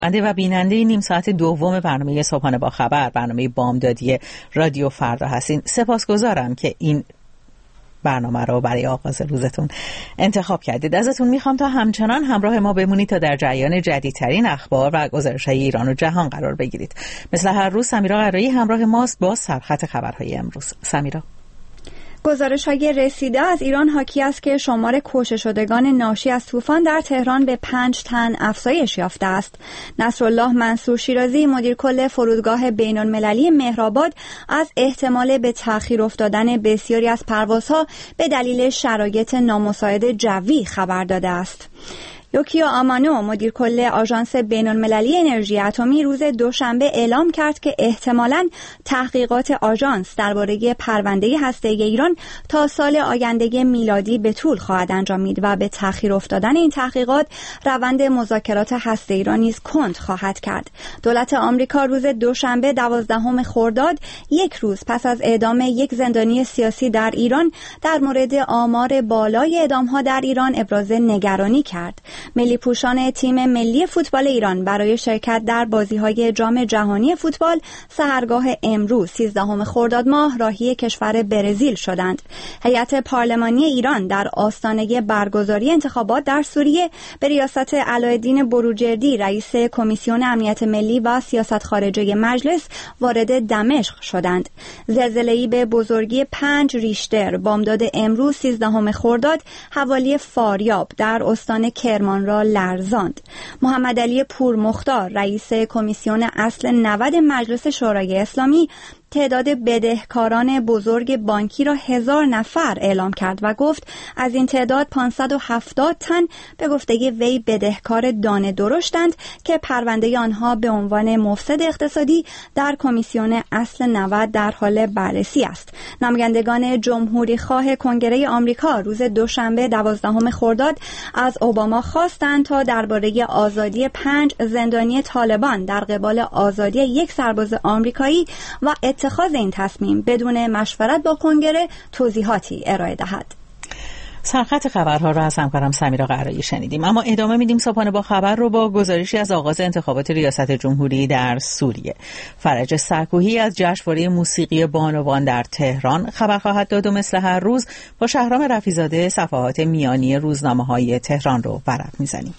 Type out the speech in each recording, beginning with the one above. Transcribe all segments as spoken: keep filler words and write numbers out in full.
و بیننده نیم ساعت دوم برنامه صبحانه با خبر، برنامه بامدادی رادیو فردا هستین. سپاسگزارم که این برنامه رو برای آغاز روزتون انتخاب کردید. ازتون میخوام تا همچنان همراه ما بمونید تا در جریان جدیدترین اخبار و گزارش‌های ایران و جهان قرار بگیرید. مثل هر روز سمیرا قرایی همراه ماست با سرخط خبرهای امروز. سمیرا. گزارش‌های رسیده از ایران حاکی است که شمار کشته شدگان ناشی از طوفان در تهران به پنج تن افزایش یافته است. نصرالله منصور شیرازی، مدیر کل فرودگاه بین‌المللی مهرآباد، از احتمال به تأخیر افتادن بسیاری از پروازها به دلیل شرایط نامساعد جوی خبر داده است. یوکیو آمانو، مدیر کل آژانس بین‌المللی انرژی اتمی، روز دوشنبه اعلام کرد که احتمالاً تحقیقات آژانس درباره پرونده هسته‌ای ایران تا سال آینده میلادی به طول خواهد انجامید و به تأخیر افتادن این تحقیقات روند مذاکرات هسته‌ای را نیز کند خواهد کرد. دولت آمریکا روز دوشنبه دوازدهم خرداد، یک روز پس از اعدام یک زندانی سیاسی در ایران، در مورد آمار بالای اعدام‌ها در ایران ابراز نگرانی کرد. ملی پوشان تیم ملی فوتبال ایران برای شرکت در بازی‌های جام جهانی فوتبال سحرگاه امروز سیزدهم خرداد ماه راهی کشور برزیل شدند. هیئت پارلمانی ایران در آستانه برگزاری انتخابات در سوریه به ریاست علایالدین بروجردی، رئیس کمیسیون امنیت ملی و سیاست خارجه مجلس، وارد دمشق شدند. زلزله‌ای به بزرگی پنج ریشتر بامداد امروز سیزدهم خرداد حوالی فاریاب در استان کرمان را لرزاند. محمد علی پورمختار، رئیس کمیسیون اصل نود مجلس شورای اسلامی، تعداد بدهکاران بزرگ بانکی را هزار نفر اعلام کرد و گفت از این تعداد پانصد و هفتاد تن به گفته وی بدهکار دانه درشتند که پرونده آنها به عنوان مفسد اقتصادی در کمیسیون اصل نود در حال بررسی است. نمایندگان جمهوری خواه کنگره آمریکا روز دوشنبه دوازدهم خرداد از اوباما خواستند تا درباره آزادی پنج زندانی طالبان در قبال آزادی یک سرباز آمریکایی و اتخاذ این تصمیم بدون مشورت با کنگره توضیحاتی ارائه دهد. سرخط خبرها را از همکارم سمیرا قرایی شنیدیم. اما ادامه میدیم صبحانه با خبر رو با گزارشی از آغاز انتخابات ریاست جمهوری در سوریه. فرج سرکوهی از جشنواره موسیقی بانوان در تهران خبر خواهد داد و مثل هر روز با شهرام رفیع‌زاده صفحات میانی روزنامه‌های تهران رو ورق میزنیم.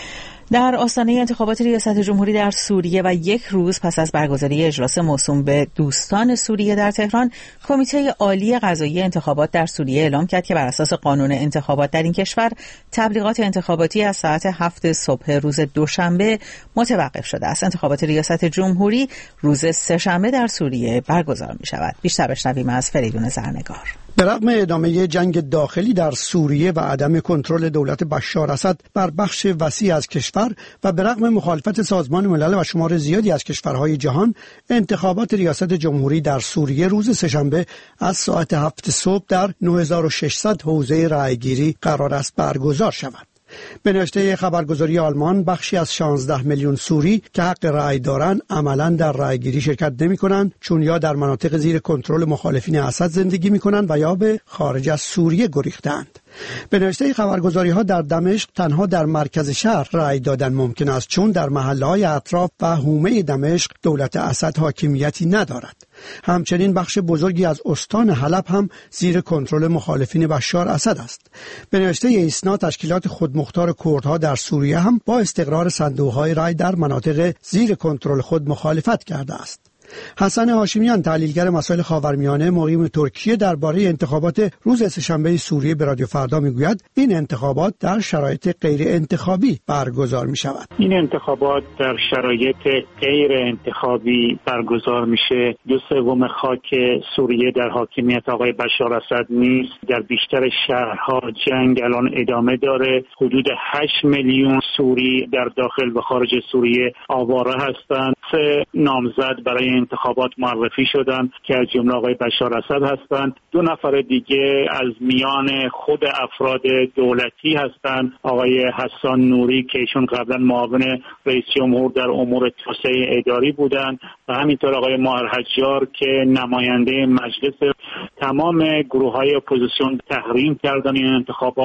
در آستانه انتخابات ریاست جمهوری در سوریه و یک روز پس از برگزاری اجلاس موسوم به دوستان سوریه در تهران، کمیته عالی قضایی انتخابات در سوریه اعلام کرد که بر اساس قانون انتخابات در این کشور تبلیغات انتخاباتی از ساعت هفت صبح روز دوشنبه متوقف شده است. انتخابات ریاست جمهوری روز سه‌شنبه در سوریه برگزار می شود. بیشتر بشنویم از فریدون زرنگار. به رغم ادامه جنگ داخلی در سوریه و عدم کنترل دولت بشار اسد بر بخش وسیع از کشور و به رغم مخالفت سازمان ملل و شمار زیادی از کشورهای جهان، انتخابات ریاست جمهوری در سوریه روز سه‌شنبه از ساعت هفت صبح در نه هزار و ششصد حوزه رأیگیری قرار است برگزار شود. به نوشته خبرگزاری آلمان، بخشی از شانزده میلیون سوری که حق رأی دارند عملاً در رأیگیری شرکت نمی‌کنند، چون یا در مناطق زیر کنترل مخالفین اسد زندگی می‌کنند و یا به خارج از سوریه گریختند. به نوشته خبرگزاری‌ها در دمشق تنها در مرکز شهر رأی دادن ممکن است، چون در محله‌های اطراف و حومه دمشق دولت اسد حاکمیتی ندارد. همچنین بخش بزرگی از استان حلب هم زیر کنترل مخالفین بشار اسد است. به نوشته ایسنا، تشکیلات خودمختار کردها در سوریه هم با استقرار صندوق‌های رأی در مناطق زیر کنترل خود مخالفت کرده است. حسن هاشمیان، تحلیلگر مسائل خاورمیانه مقیم ترکیه، درباره انتخابات روز سه‌شنبه سوریه به رادیو فردا میگوید این انتخابات در شرایط غیر انتخابی برگزار می شود. این انتخابات در شرایط غیر انتخابی برگزار میشه. دو سوم خاک سوریه در حاکمیت آقای بشار اسد نیست. در بیشتر شهرها جنگ الان ادامه داره. حدود هشت میلیون سوری در داخل و خارج سوریه آواره هستند. سه نامزد برای انتخابات معرفی شدند که از جمله آقای بشار اسد هستند. دو نفر دیگه از میان خود افراد دولتی هستند. آقای حسان نوری که ایشون قبلا معاون رئیس جمهور در امور توسعه اداری بودند و همینطور آقای ماهر حجار که نماینده مجلس. تمام گروه‌های اپوزیسیون تحریم کردن این انتخابات.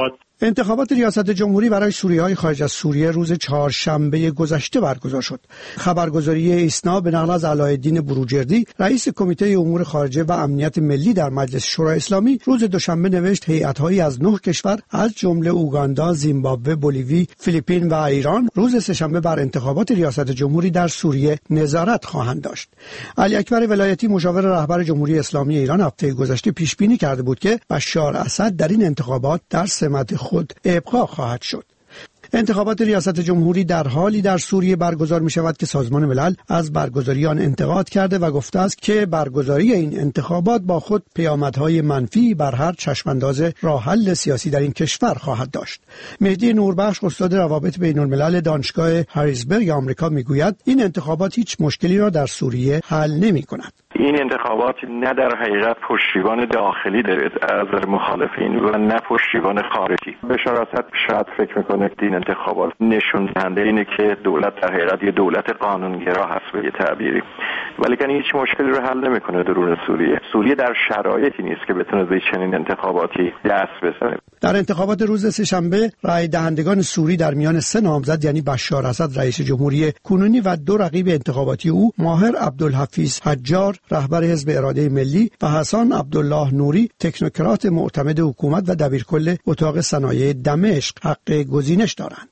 انتخابات ریاست جمهوری برای سوریه‌های خارج از سوریه روز چهارشنبه گذشته برگزار شد. خبرگزاری ایسنا به نقل از علاءالدین بروجردی، رئیس کمیته امور خارجه و امنیت ملی در مجلس شورای اسلامی، روز دوشنبه نوشت هیئت‌هایی از نه کشور از جمله اوگاندا، زیمبابوه، بولیوی، فیلیپین و ایران روز سه‌شنبه بر انتخابات ریاست جمهوری در سوریه نظارت خواهند داشت. علی اکبر ولایتی، مشاور رهبر جمهوری اسلامی ایران، هفته گذشته پیش بینی کرده بود که بشار اسد در این انتخابات در سمت خود ابقا خواهد شد. انتخابات ریاست جمهوری در حالی در سوریه برگزار می شود که سازمان ملل از برگزاری آن انتقاد کرده و گفته است که برگزاری این انتخابات با خود پیامدهای منفی بر هر چشمانداز راه حل سیاسی در این کشور خواهد داشت. مهدی نوربخش، استاد روابط بین الملل دانشگاه هریزبرگ آمریکا، می گوید این انتخابات هیچ مشکلی را در سوریه حل نمی کند. این انتخابات نه در حقیقت پشتیبان داخلی داره از مخالفین و نه پشتیبان خارجی. بشار اسد شاید فکر میکنه که این انتخابات نشون دهنده اینه که دولت در حقیقت یه دولت قانونگرا هست به یه تعبیری، ولی که هیچ مشکلی رو حل نمیکنه درون سوریه. سوریه در شرایطی نیست که بتونه به چنین انتخاباتی دست بزنه. در انتخابات روز سه‌شنبه رای دهندگان سوری در میان سه نامزد یعنی بشار اسد رئیس جمهوری کنونی و دو رقیب انتخاباتی او، ماهر عبدالحفیظ حجار رهبر حزب اراده ملی و حسن عبدالله نوری تکنوکرات معتمد حکومت و دبیرکل اتاق صنایع دمشق حق گزینش دارند.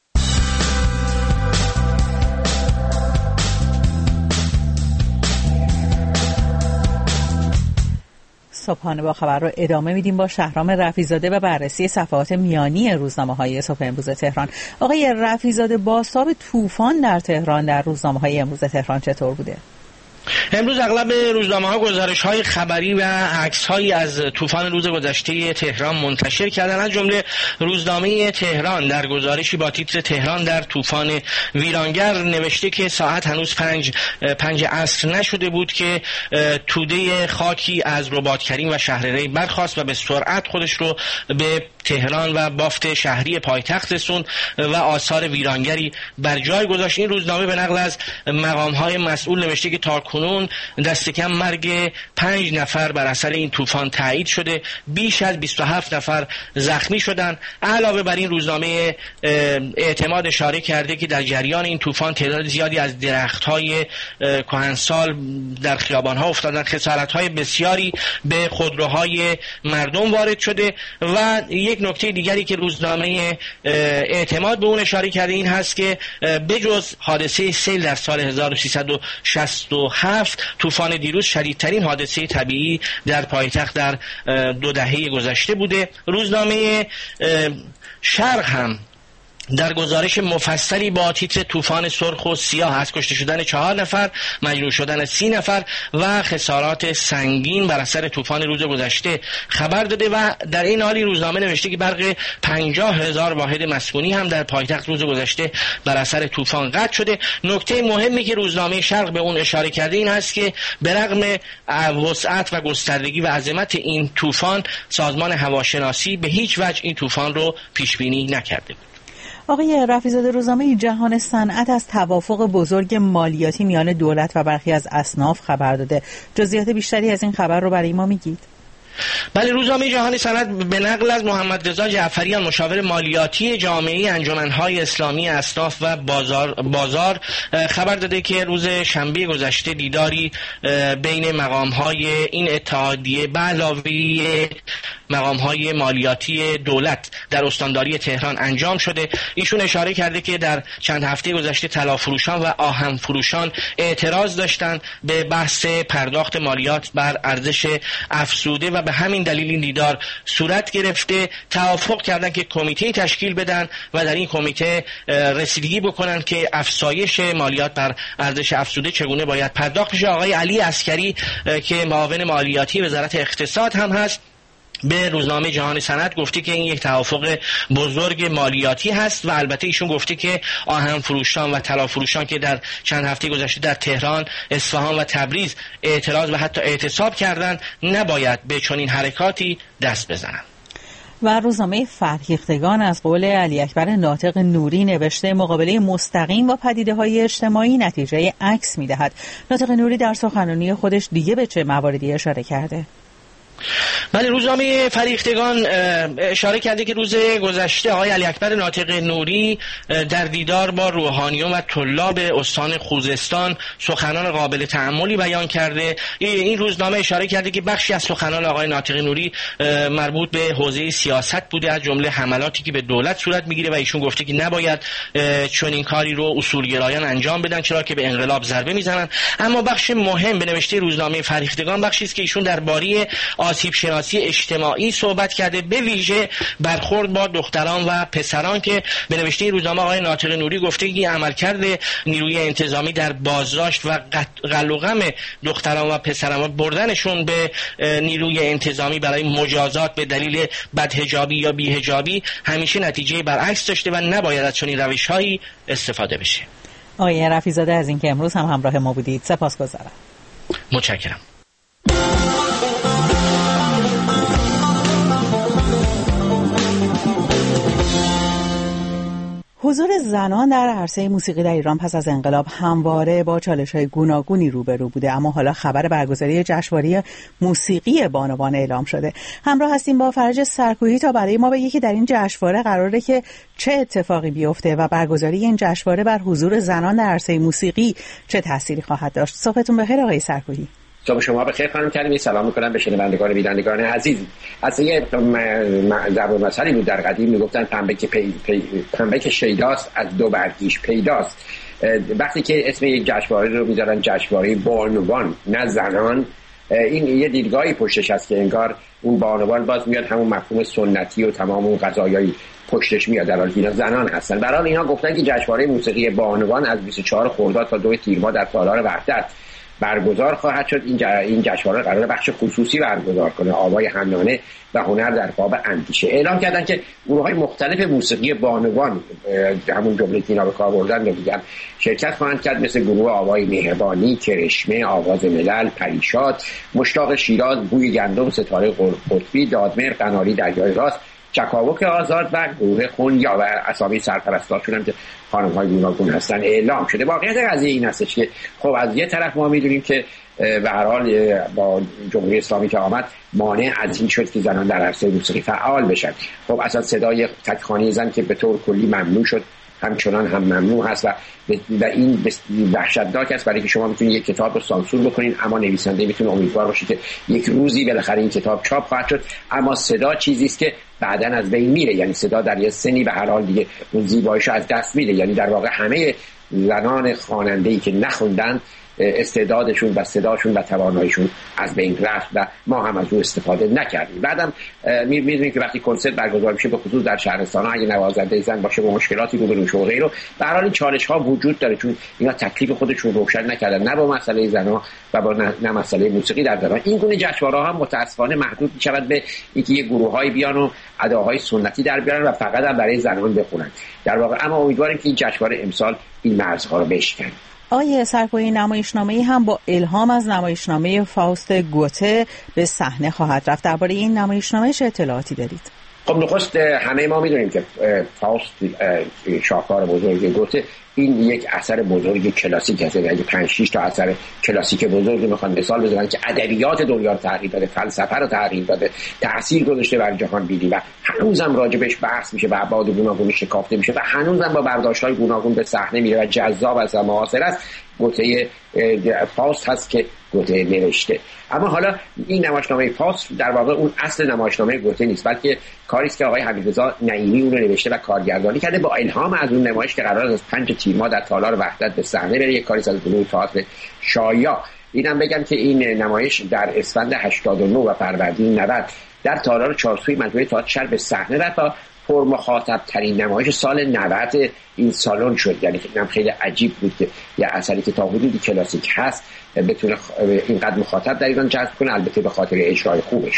صبحانه با خبر رو ادامه میدیم با شهرام رفیع‌زاده و بررسی صفحات میانی روزنامه‌های صبح امروز تهران. آقای رفیع‌زاده، بازتاب طوفان در تهران در روزنامه‌های امروز تهران چطور بوده؟ امروز اغلب روزنامه‌ها گزارش‌های خبری و عکس‌هایی از طوفان روز گذشته تهران منتشر کردند. از جمله روزنامه تهران در گزارشی با تیتر تهران در طوفان ویرانگر نوشته که ساعت هنوز پنج پنج عصر نشده بود که توده خاکی از رباط‌کریم و شهر ری برخاست و به سرعت خودش رو به تهران و بافت شهری پایتخت رسوند و آثار ویرانگری بر جای گذاشت. این روزنامه به نقل از مقام‌های مسئول نوشته که تا کنون دست کم مرگ پنج نفر بر اثر این طوفان تایید شده، بیش از بیست و هفت نفر زخمی شدند. علاوه بر این روزنامه اعتماد اشاره کرده که در جریان این طوفان تعداد زیادی از درخت‌های کهنسال در خیابان‌ها افتادند، خسارت‌های بسیاری به خودروهای مردم وارد شده. و یک نکته دیگری که روزنامه اعتماد به اون اشاره کرده این هست که بجز حادثه سیل در سال هزار و سیصد و شصت و هفت، طوفان دیروز شدیدترین حادثه طبیعی در پایتخت در دو دهه گذشته بوده. روزنامه شرق هم در گزارش مفصلی با تیتر طوفان سرخ و سیاه از کشته شدن چهار نفر، مجروح شدن سی نفر و خسارات سنگین بر اثر طوفان روز گذشته خبر داده و در این حالی روزنامه نوشته که برق پنجاه هزار واحد مسکونی هم در پایتخت روز گذشته بر اثر طوفان قطع شده. نکته مهمی که روزنامه شرق به اون اشاره کرده این است که به رغم وسعت و گستردگی و عظمت این طوفان، سازمان هواشناسی به هیچ وجه این طوفان رو پیش بینی نکرده بود. آقای رفیع‌زاده، روزنامه جهان صنعت از توافق بزرگ مالیاتی میان دولت و برخی از اصناف خبر داده. جزئیات بیشتری از این خبر رو برای ما میگید؟ بله، روزنامه جهان صنعت به نقل از محمد رضا جعفریان، مشاور مالیاتی جامعه انجمن‌های اسلامی اصناف و بازار بازار خبر داده که روز شنبه گذشته دیداری بین مقام‌های این اتحادیه به علاوه مقام‌های مالیاتی دولت در استانداری تهران انجام شده. ایشون اشاره کرده که در چند هفته گذشته طلافروشان و آهن فروشان اعتراض داشتند به بحث پرداخت مالیات بر ارزش افزوده و به همین دلیل این دیدار صورت گرفته. توافق کردن که کمیته تشکیل بدن و در این کمیته رسیدگی بکنن که افزایش مالیات بر ارزش افزوده چگونه باید پرداخت بشه. آقای علی عسکری که معاون مالیاتی وزارت اقتصاد هم هست به روزنامه جهان صنعت گفته که این یک توافق بزرگ مالیاتی هست و البته ایشون گفته که آهن فروشان و طلا فروشان که در چند هفته گذشته در تهران، اصفهان و تبریز اعتراض و حتی اعتصاب کردند نباید به چنین حرکاتی دست بزنند. و روزنامه فرهیختگان از قول علی اکبر ناطق نوری نوشته مقابله مستقیم با پدیده‌های اجتماعی نتیجه عکس می‌دهد. ناطق نوری در سخنرانی خودش دیگه به چه مواردی اشاره کرده؟ بله، روزنامه فریختگان اشاره کرده که روز گذشته آقای علی اکبر ناطق نوری در دیدار با روحانیون و طلاب استان خوزستان سخنان قابل تأملی بیان کرده. این روزنامه اشاره کرده که بخشی از سخنان آقای ناطق نوری مربوط به حوزه سیاست بوده، از جمله حملاتی که به دولت صورت میگیره و ایشون گفته که نباید چنین کاری رو اصولگرایان انجام بدن چرا که به انقلاب ضربه میزنن. اما بخش مهم به نوشته روزنامه فریختگان بخشی است که ایشون درباره آسیب شناسی اجتماعی صحبت کرده، به ویژه برخورد با دختران و پسران که به نوشته روزنامه آقای ناطق نوری گفته که عملکرد نیروی انتظامی در بازداشت و قتل و غم دختران و پسران و بردنشون به نیروی انتظامی برای مجازات به دلیل بدحجابی یا بی‌حجابی همیشه نتیجه برعکس داشته و نباید از چنین روش‌هایی استفاده بشه. آقای رفیع‌زاده از اینکه امروز هم همراه ما بودید سپاسگزارم. متشکرم. حضور زنان در عرصه موسیقی در ایران پس از انقلاب همواره با چالش‌های گوناگونی روبرو بوده، اما حالا خبر برگزاری جشنواره موسیقی بانوان اعلام شده. همراه هستیم با فرج سرکوهی تا برای ما بگه که در این جشنواره قراره که چه اتفاقی بیفته و برگزاری این جشنواره بر حضور زنان در عرصه موسیقی چه تأثیری خواهد داشت. صبحتون بخیر آقای سرکوهی. صبح شما بخیر خانم کریمی. سلام میکنم به شنوندگان و بینندگان عزیز. اصلا یه ضرب المثلی بود در قدیم میگفتن پنبه که پی، پی، پنبه که شیداست از دو برگیش پیداست. وقتی که اسم یک جشنواره رو میذارن جشنواره بانوان نه زنان، این یه دیدگاهی پشتش هست که انگار اون بانوان باز میاد همون مفهوم سنتی و تمام اون قضایای پشتش میاد، در حالی که اینا زنان هستن. برای حال اینا گفتن که جشنواره موسیقی بانوان از بیست و چهار خرداد تا دو تیر ماه در تالار وحدت برگزار خواهد شد. این این جشنواره قرار بخش خصوصی برگزار کنه، آوای حنانه و هنر در باب اندیشه. اعلام کردن که گروه‌های مختلف موسیقی بانوان، همون جمله که اینا به کار بردن میگن، شرکت خواهند کرد، مثل گروه آوای مهربانی، کرشمه، آواز ملل، پریشاد، مشتاق شیراز، بوی گندم، ستاره قطبی، دادمهر، قناری، دریای راست، چکاوک آزاد و گروه خونیا و اسامی سرپرستاشون هم که خانم‌های گوناگون هستن اعلام شده. واقعیت قضیه این هستش که خب از یه طرف ما می‌دونیم که به هر حال با جمهوری اسلامی که آمد مانع از این شد که زنان در عرصه موسیقی فعال بشن. خب اصلا صدای تکخوانی زن که به طور کلی ممنوع شد همچنان هم ممنوع هست و و این وحشتناک است، برای که شما میتونید یک کتاب رو سانسور بکنین اما نویسنده میتونه امیدوار باشه که یک روزی بالاخره این کتاب چاپ خواهد شد. اما صدا چیزی است که بعداً از بین میره، یعنی صدا در یه سنی به هر حال دیگه اون زیباییش از دست میره. یعنی در واقع همه زنان خواننده‌ای که نخوندن استعدادشون و صداشون و تواناییشون از بین رفت و ما هم از اون استفاده نکردیم. بعدم می‌بینیم که وقتی کنسرت برگزار میشه به خصوص در شهرستان‌ها اگه نوازنده زن باشه با مشکلاتی روبرو میشه و غیره، به هر حال چالش‌ها وجود داره چون اینا تکلیف خودشون روشن نکردن، نه با مسئله زن‌ها و با نه مسئله موسیقی در زنان. این گونه جشنواره‌ها هم متأسفانه محدود می‌شود به اینکه یه گروه‌های بیان و اداهای سنتی در بیارن و فقط هم برای زنان بخونن. در واقع اما امیدواریم که این جشنواره امسال این مرزها رو بشکنه. آیه سرکوهی، نمایشنامه‌ای هم با الهام از نمایشنامه فاوست گوته به صحنه خواهد رفت. درباره این نمایشنامه چه اطلاعاتی دارید؟ خب نخست همه ما میدونیم که فاوست شاهکار بزرگ گوته این یک اثر بزرگ کلاسیک هست. اگه پنج شش تا اثر کلاسیک بزرگ میخوان مثال بزنن که ادبیات دنیا رو تغییر داده، فلسفه رو تغییر داده، تأثیر گذاشته بر جهان بینی و هنوزم راجبش بحث میشه و ابعاد گوناگون شکافته میشه و هنوزم با برداشت‌های گوناگون به صحنه میره و جذاب از معاصر است. گوته فاوست هست که گوته نوشته. اما حالا این نمایشنامه فاوست در واقع اون اصل نمایشنامه گوته نیست، بلکه کاری است که آقای حمیدرضا نعیمی اون رو نوشته و کارگردانی کرده با الهام از اون نمایش که قرار است از پنج تیر ماه در تالار وحدت به صحنه بره، یک کاری از گروه تئاتر شایا. اینم بگم که این نمایش در اسفند هشتاد و نه و فروردین نود در تالار چارسوی مجموعه تئاتر شهر به صحنه رفت و پر مخاطب ترین نمایش سال نود این سالن شد. یعنی اینم خیلی عجیب بود که یه اثری که تا حدودی کلاسیک هست بتونه اینقدر مخاطب در ایران جذب کنه، البته به خاطر اجرای خوبش.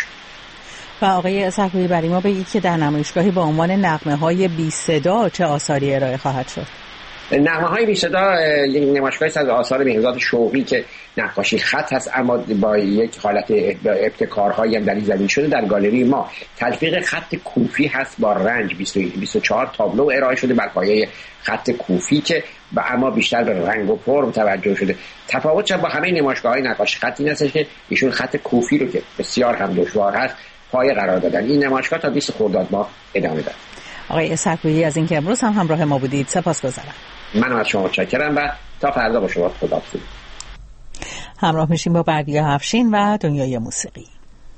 و آقای سرکوهی برای ما بگید که در نمایشگاهی با عنوان نغمه‌های بی صدا چه آثاری ارائه خواهد شد؟ نغمه‌های بی صدا یک نمایشگاهی از آثار مهرزاد شوقی که نقاشی خط هست اما با یک حالت ابتکارهایی هم در این زمین شده در گالری ما. تلفیق خط کوفی هست با رنگ، بیست و چهار تابلو ارائه شده بر پایه خط کوفی که و اما بیشتر به رنگ و فرم توجه شده. تفاوتش با همه نمایشگاه‌های نقاشی خط این است که ایشون خط کوفی رو که بسیار هم دشوار هست پایه قرار دادن. این نمایشگاه تا بیست خرداد ماه ادامه داره. آقای سکویی از اینکه امروز هم همراه ما بودید سپاسگزارم. منم از شما متشکرم و تا فردا با شما خداحافظی. همراه میشیم با بردیا افشین و دنیای موسیقی.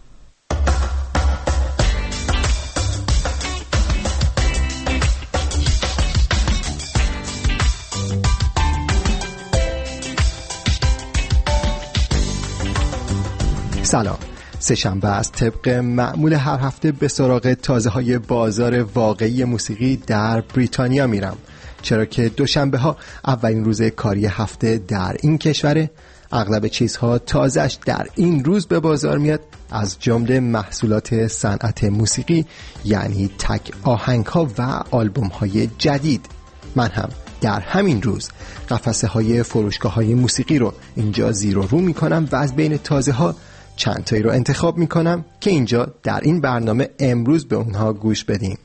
سلام. سه‌شنبه است. طبق معمول هر هفته به سراغ تازه های بازار واقعی موسیقی در بریتانیا میرم، چرا که دوشنبه ها اولین روز کاری هفته در این کشوره. اغلب چیزها تازهش در این روز به بازار میاد، از جمله محصولات صنعت موسیقی، یعنی تک آهنگ ها و آلبوم های جدید. من هم در همین روز قفسه های فروشگاه های موسیقی رو اینجا زیر و رو میکنم و از بین تازه ها چند تایی رو انتخاب میکنم که اینجا در این برنامه امروز به اونها گوش بدیم.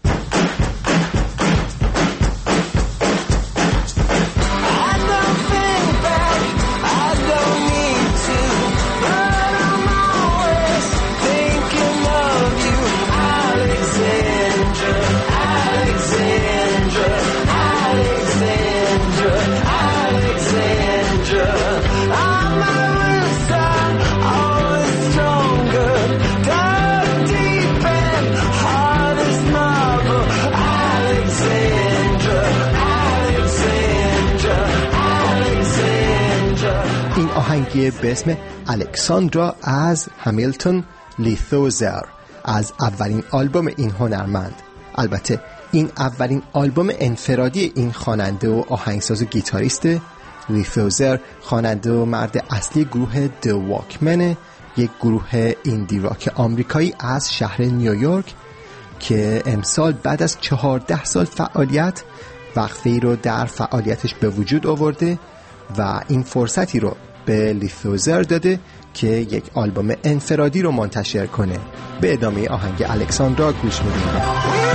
آهنگی به اسم الکساندرا از همیلتون لیتوزر از اولین آلبوم این هنرمند. البته این اولین آلبوم انفرادی این خواننده و آهنگساز و گیتاریست. لیتوزر خواننده و مرد اصلی گروه The Walkmen، یک گروه ایندی راک آمریکایی از شهر نیویورک که امسال بعد از چهارده سال فعالیت وقفه‌ای رو در فعالیتش به وجود آورده و این فرصتی رو به لیتوزر داده که یک آلبوم انفرادی رو منتشر کنه. به ادامه آهنگ الکساندرا گوش میدیم.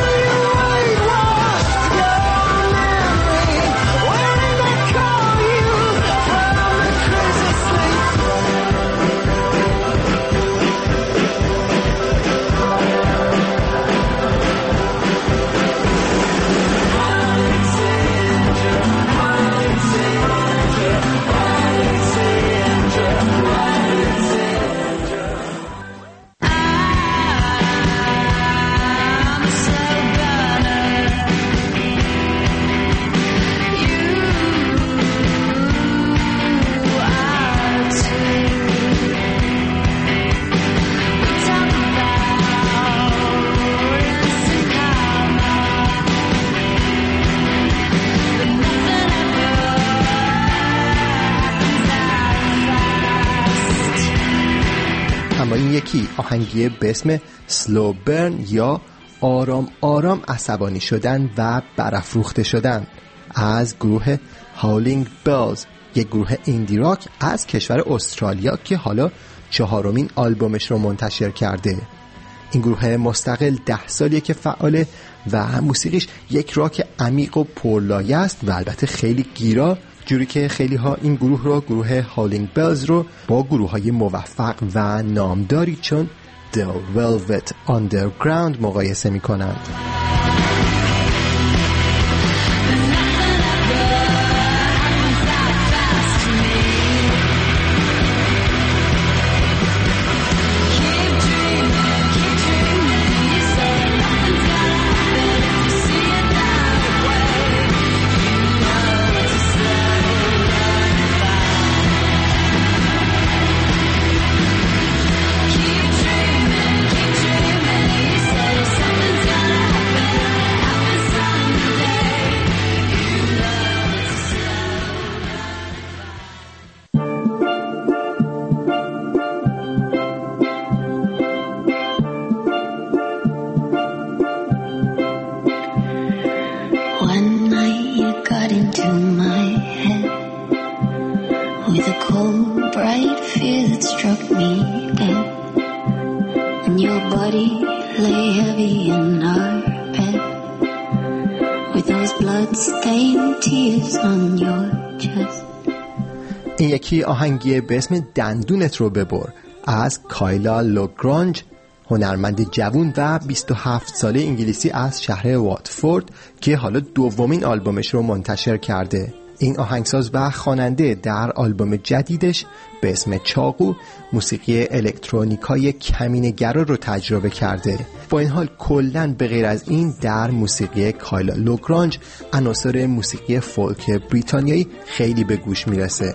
یکی آهنگی به اسم سلو برن یا آرام آرام عصبانی شدن و برافروخته شدن از گروه هاولینگ بلز، یک گروه ایندی راک از کشور استرالیا که حالا چهارمین آلبومش رو منتشر کرده. این گروه مستقل ده سالیه که فعاله و موسیقیش یک راک عمیق و پرلایه است و البته خیلی گیرا، جوری که خیلی ها این گروه رو، گروه هاولینگ بلز رو با گروه های موفق و نامداری چون The Velvet Underground مقایسه می کنند. with a cold, bright fear that struck me dead. And your body lay heavy in our bed, with those blood-stained tears on your chest. این یکی آهنگی به اسم دندونت رو ببر از کایلا لوگرانج، هنرمند جوان و بیست و هفت ساله انگلیسی از شهر واتفورد که حالا دومین آلبومش رو منتشر کرده. این آهنگساز و خواننده در آلبوم جدیدش به اسم چاقو موسیقی الکترونیکای کمینه‌گرا رو تجربه کرده. با این حال کلاً به غیر از این در موسیقی کایلا لوگرانج عناصر موسیقی فولک بریتانیایی خیلی به گوش میرسه.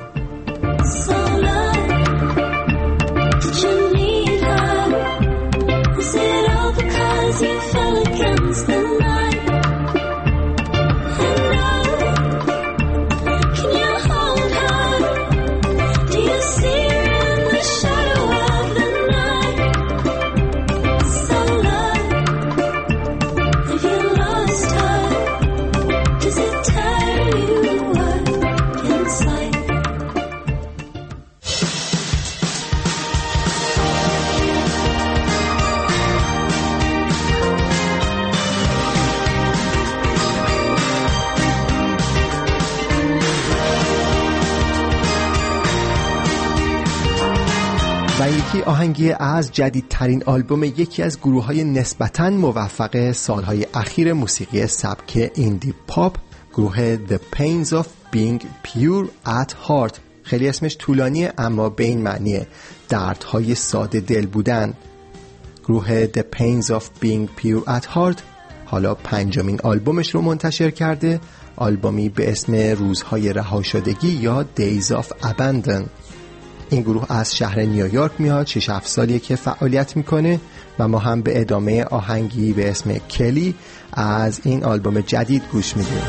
و یکی آهنگی از جدیدترین آلبوم یکی از گروه‌های نسبتاً موفق سالهای اخیر موسیقی سبک ایندی پاپ، گروه The Pains of Being Pure at Heart. خیلی اسمش طولانیه اما به این معنیه دردهای ساده دل بودن. گروه The Pains of Being Pure at Heart حالا پنجمین آلبومش رو منتشر کرده، آلبومی به اسم روزهای رها شدگی یا Days of Abandon. این گروه از شهر نیویورک میاد، شش هفت سالیه که فعالیت میکنه و ما هم به ادامه آهنگی به اسم کلی از این آلبوم جدید گوش میدیم.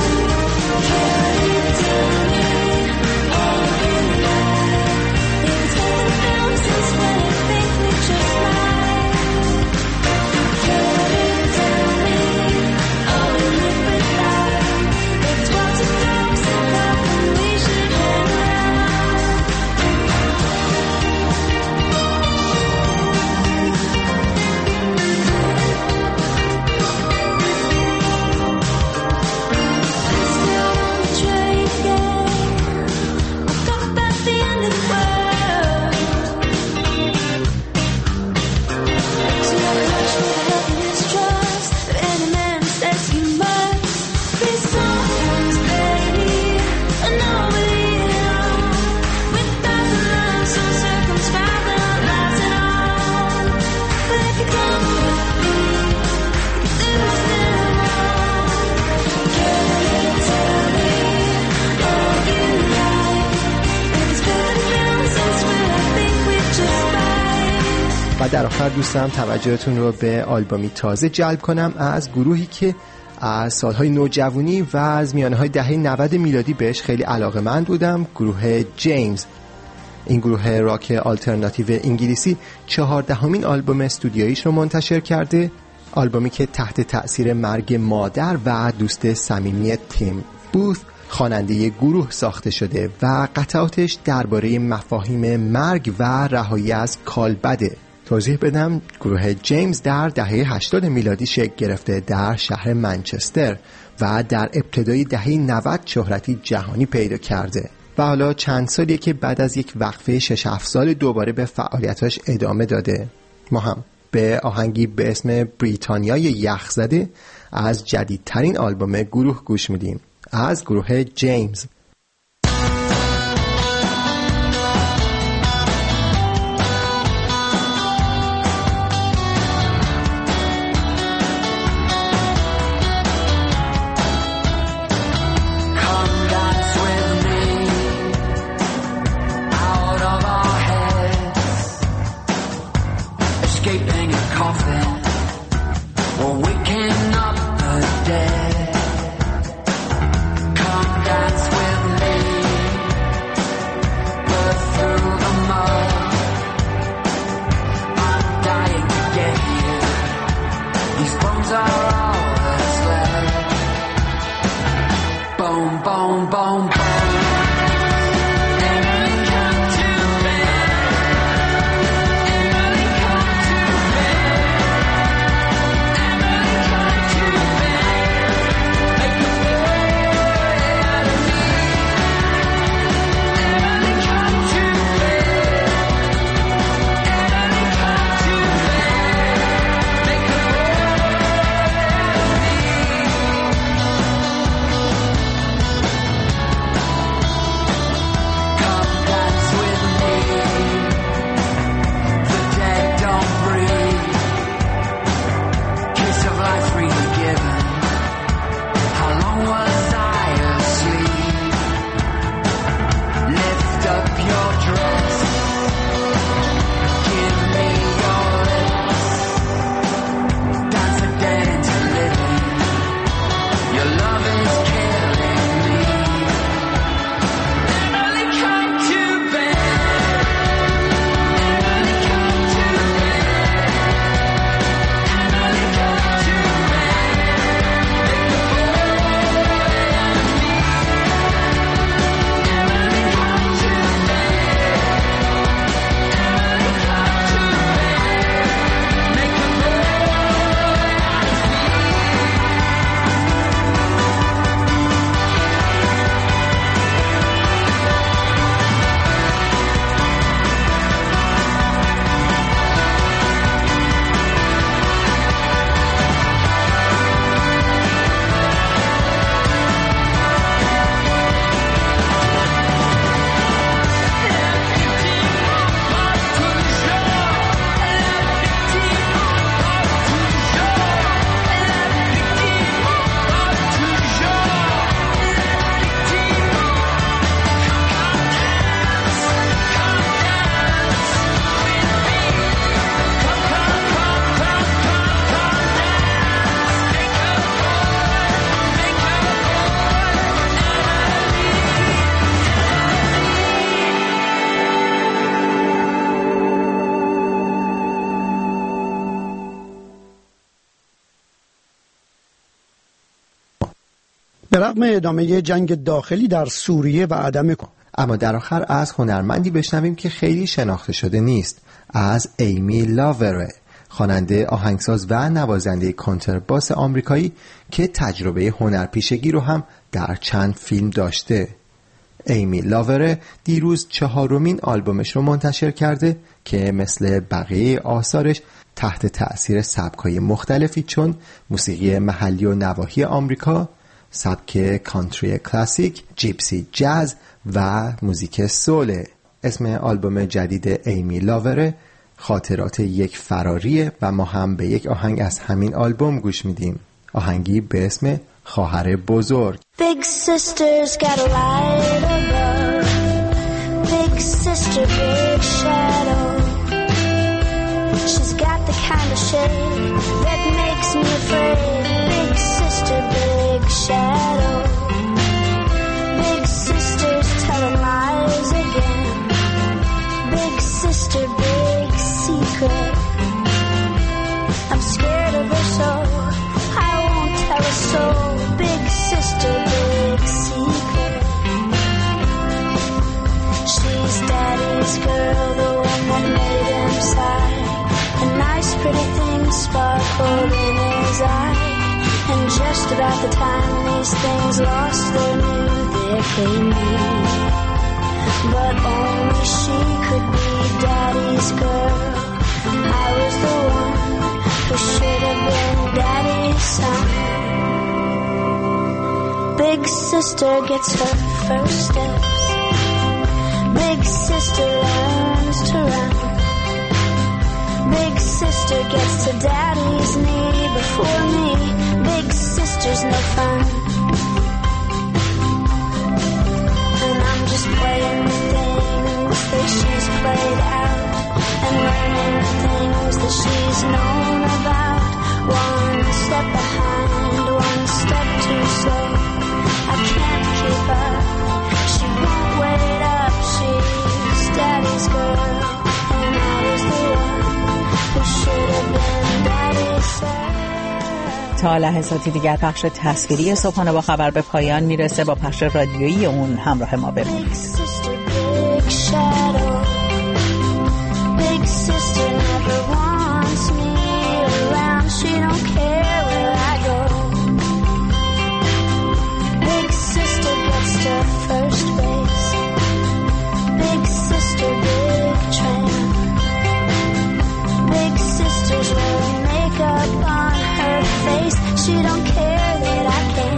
و در آخر دوستم توجهتون رو به آلبومی تازه جلب کنم از گروهی که از سالهای نوجوانی و از میانه‌های دهه نود میلادی بهش خیلی علاقه‌مند بودم، گروه جیمز. این گروه راک آلترناتیو انگلیسی چهاردهمین آلبوم استودیوییش رو منتشر کرده، آلبومی که تحت تأثیر مرگ مادر و دوست صمیمی تیم بوث خواننده گروه ساخته شده و قطعاتش درباره مفاهیم مرگ و رهایی از کالبده. توضیح بدم گروه جیمز در دهه هشتاد میلادی شکل گرفته در شهر منچستر و در ابتدای دهه نود شهرتی جهانی پیدا کرده و حالا چند سالیه که بعد از یک وقفه شش هفت سال دوباره به فعالیتاش ادامه داده. ما هم به آهنگی به اسم بریتانیای یخزده از جدیدترین آلبوم گروه گوش میدیم، از گروه جیمز. Waking up the dead. Come dance with به رغم ادامه جنگ داخلی در سوریه و عدم اما در آخر از هنرمندی بشنویم که خیلی شناخته شده نیست، از ایمی لاوره، خواننده، آهنگساز و نوازنده کنترباس آمریکایی که تجربه هنرپیشگی رو هم در چند فیلم داشته. ایمی لاوره دیروز چهارمین آلبومش رو منتشر کرده که مثل بقیه آثارش تحت تأثیر سبک‌های مختلفی چون موسیقی محلی و نواحی آمریکا، سبک کانتری کلاسیک، جیپسی جاز و موزیک سول. اسم آلبوم جدید ایمی لاوره خاطرات یک فراریه و ما هم به یک آهنگ از همین آلبوم گوش میدیم، آهنگی به اسم خواهر بزرگ. Big sister's got a light above. Big sister, big shadow. She's got the kind of shade that makes me afraid. Big sister, big shadow. Big sister's telling lies again. Big sister, big secret. I'm scared of her so I won't tell her so. Big sister, big secret. She's daddy's girl, the one that made him sigh. A nice pretty thing sparkled in his eye. And just about the time these things lost their new, there came me. But only she could be daddy's girl. I was the one who should have been daddy's son. Big sister gets her first steps. Big sister learns to run. Big sister gets to daddy's knee before me. Big sister's no fun. And I'm just playing the things that she's played out and learning the things that she's known about. One step behind, one step too slow. I can't keep up, she won't wait up. She's daddy's girl, and I was the one who should have been daddy's son. تا لحظاتی دیگر پخش تصویری صبحانه با خبر به پایان میرسه. با پخش رادیویی اون همراه ما بمونید. She don't care that I can't.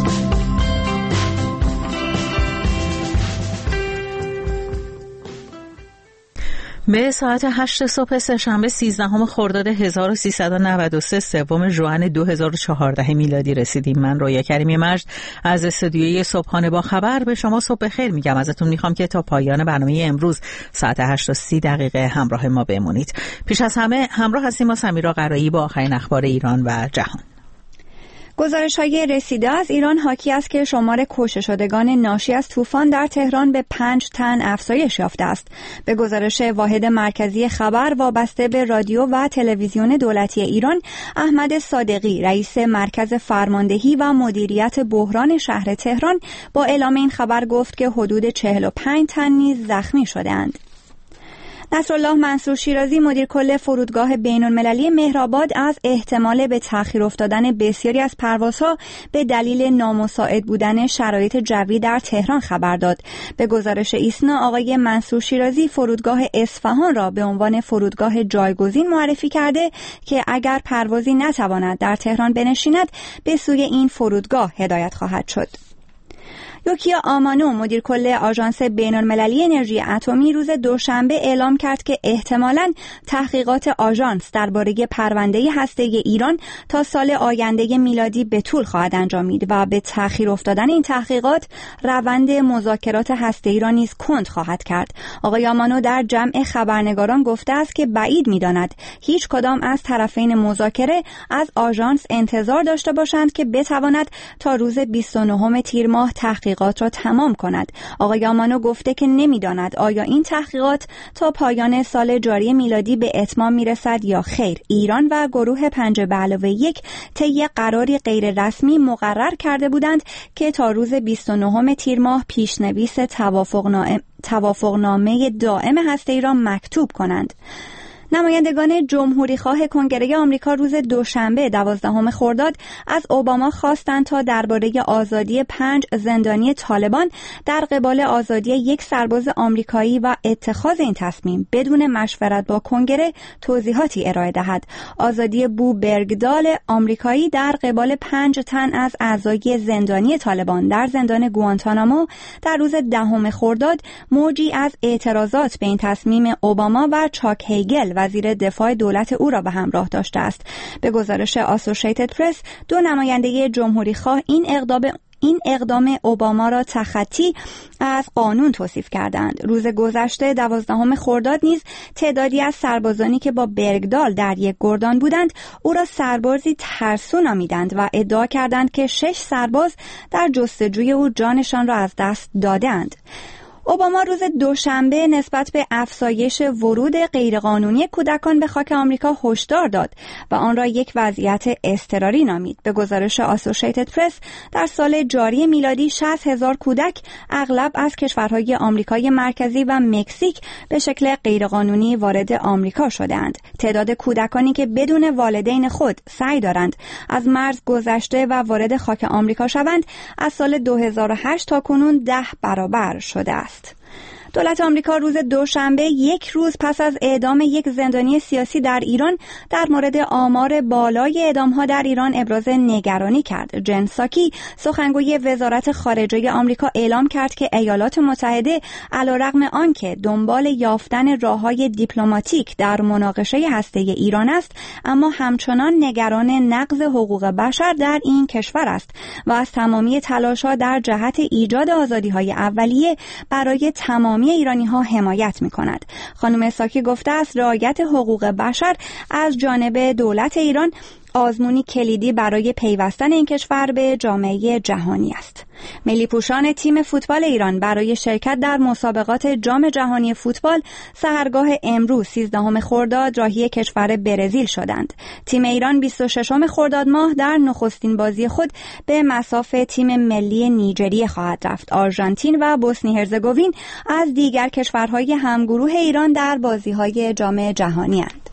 به ساعت هشت صبح سه‌شنبه سیزدهم خرداد هزار و سیصد و نود و سه سوم ژوئن دو هزار و چهارده میلادی رسیدیم. من رویا کریمی مجد از استودیوی صبحانه با خبر به شما صبح بخیر میگم. ازتون میخوام که تا پایان برنامه امروز ساعت هشت و سی دقیقه همراه ما بمونید. پیش از همه همراه هستیم با سمیرا قرایی با آخرین اخبار ایران و جهان. گزارش‌های رسیده از ایران حاکی است که شمار کشته شدگان ناشی از طوفان در تهران به پنج تن افزایش یافته است. به گزارش واحد مرکزی خبر وابسته به رادیو و تلویزیون دولتی ایران، احمد صادقی رئیس مرکز فرماندهی و مدیریت بحران شهر تهران با اعلام این خبر گفت که حدود چهل و پنج تن نیز زخمی شدند. نصرالله منصور شیرازی مدیر کل فرودگاه بین‌المللی مهرآباد از احتمال به تأخیر افتادن بسیاری از پروازها به دلیل نامساعد بودن شرایط جوی در تهران خبر داد. به گزارش ایسنا آقای منصور شیرازی فرودگاه اصفهان را به عنوان فرودگاه جایگزین معرفی کرده که اگر پروازی نتواند در تهران بنشیند به سوی این فرودگاه هدایت خواهد شد. یوکیا آمانو مدیر کل آژانس بین‌المللی انرژی اتمی روز دوشنبه اعلام کرد که احتمالاً تحقیقات آژانس درباره پرونده هسته‌ای ایران تا سال آینده میلادی به طول خواهد انجامید و به تأخیر افتادن این تحقیقات روند مذاکرات هسته‌ای را نیز کند خواهد کرد. آقای آمانو در جمع خبرنگاران گفته است که بعید می‌داند هیچ کدام از طرفین مذاکره از آژانس انتظار داشته باشند که بتواند تا روز بیست و نهم تیر ماه تحقیق تحقیقات را تمام کند. آقای آمانو گفته که نمی‌داند آیا این تحقیقات تا پایان سال جاری میلادی به اتمام میرسد یا خیر. ایران و گروه پنج به علاوه یک طی قراری غیر رسمی مقرر کرده بودند که تا روز بیست و نهم تیر ماه پیشنویس توافقنامه توافقنامه دائم هسته‌ای را مکتوب کنند. نمایندگان جمهوریخواه کنگره آمریکا روز دوشنبه دوازدهم خرداد از اوباما خواستند تا درباره آزادی پنج زندانی طالبان در قبال آزادی یک سرباز آمریکایی و اتخاذ این تصمیم بدون مشورت با کنگره توضیحاتی ارائه دهد. آزادی بو برگدال آمریکایی در قبال پنج تن از اعضای زندانی طالبان در زندان گوانتانامو در روز دهم خرداد موجی از اعتراضات به این تصمیم اوباما و چاک هیگل وزیر دفاع دولت او را به همراه داشته است. به گزارش آسوشیتد پرس، دو نماینده جمهوری خواه این اقدام این اقدام اوباما را تخطی از قانون توصیف کردند. روز گذشته دوازدهم خرداد نیز تعدادی از سربازانی که با برگدال در یک گردان بودند او را سربازی ترسو نامیدند و ادعا کردند که شش سرباز در جستجوی او جانشان را از دست دادند. اوباما روز دوشنبه نسبت به افزایش ورود غیرقانونی کودکان به خاک آمریکا هشدار داد و آن را یک وضعیت اضطراری نامید. به گزارش آسوشیتد پرس، در سال جاری میلادی شصت هزار کودک اغلب از کشورهای آمریکای مرکزی و مکزیک به شکل غیرقانونی وارد آمریکا شدند. تعداد کودکانی که بدون والدین خود سعی دارند از مرز گذشته و وارد خاک آمریکا شوند از سال دو هزار و هشت تا کنون ده برابر شده است. دولت آمریکا روز دوشنبه یک روز پس از اعدام یک زندانی سیاسی در ایران در مورد آمار بالای اعدام‌ها در ایران ابراز نگرانی کرد. جن ساکی، سخنگوی وزارت خارجه آمریکا، اعلام کرد که ایالات متحده علیرغم آنکه دنبال یافتن راه‌های دیپلماتیک در مناقشه هسته‌ای ایران است، اما همچنان نگران نقض حقوق بشر در این کشور است و از تمامی تلاش‌ها در جهت ایجاد آزادی‌های اولیه برای تمام ایرانی ها حمایت می کند. خانم ساکی گفته است رعایت حقوق بشر از جانب دولت ایران آزمونی کلیدی برای پیوستن این کشور به جامعه جهانی است. ملی پوشان تیم فوتبال ایران برای شرکت در مسابقات جام جهانی فوتبال سحرگاه امروز سیزدهم خرداد راهی کشور برزیل شدند. تیم ایران بیست و ششم خرداد ماه در نخستین بازی خود به مصاف تیم ملی نیجریه خواهد رفت. آرژانتین و بوسنی هرزگوین از دیگر کشورهای همگروه ایران در بازی‌های جام جهانی اند.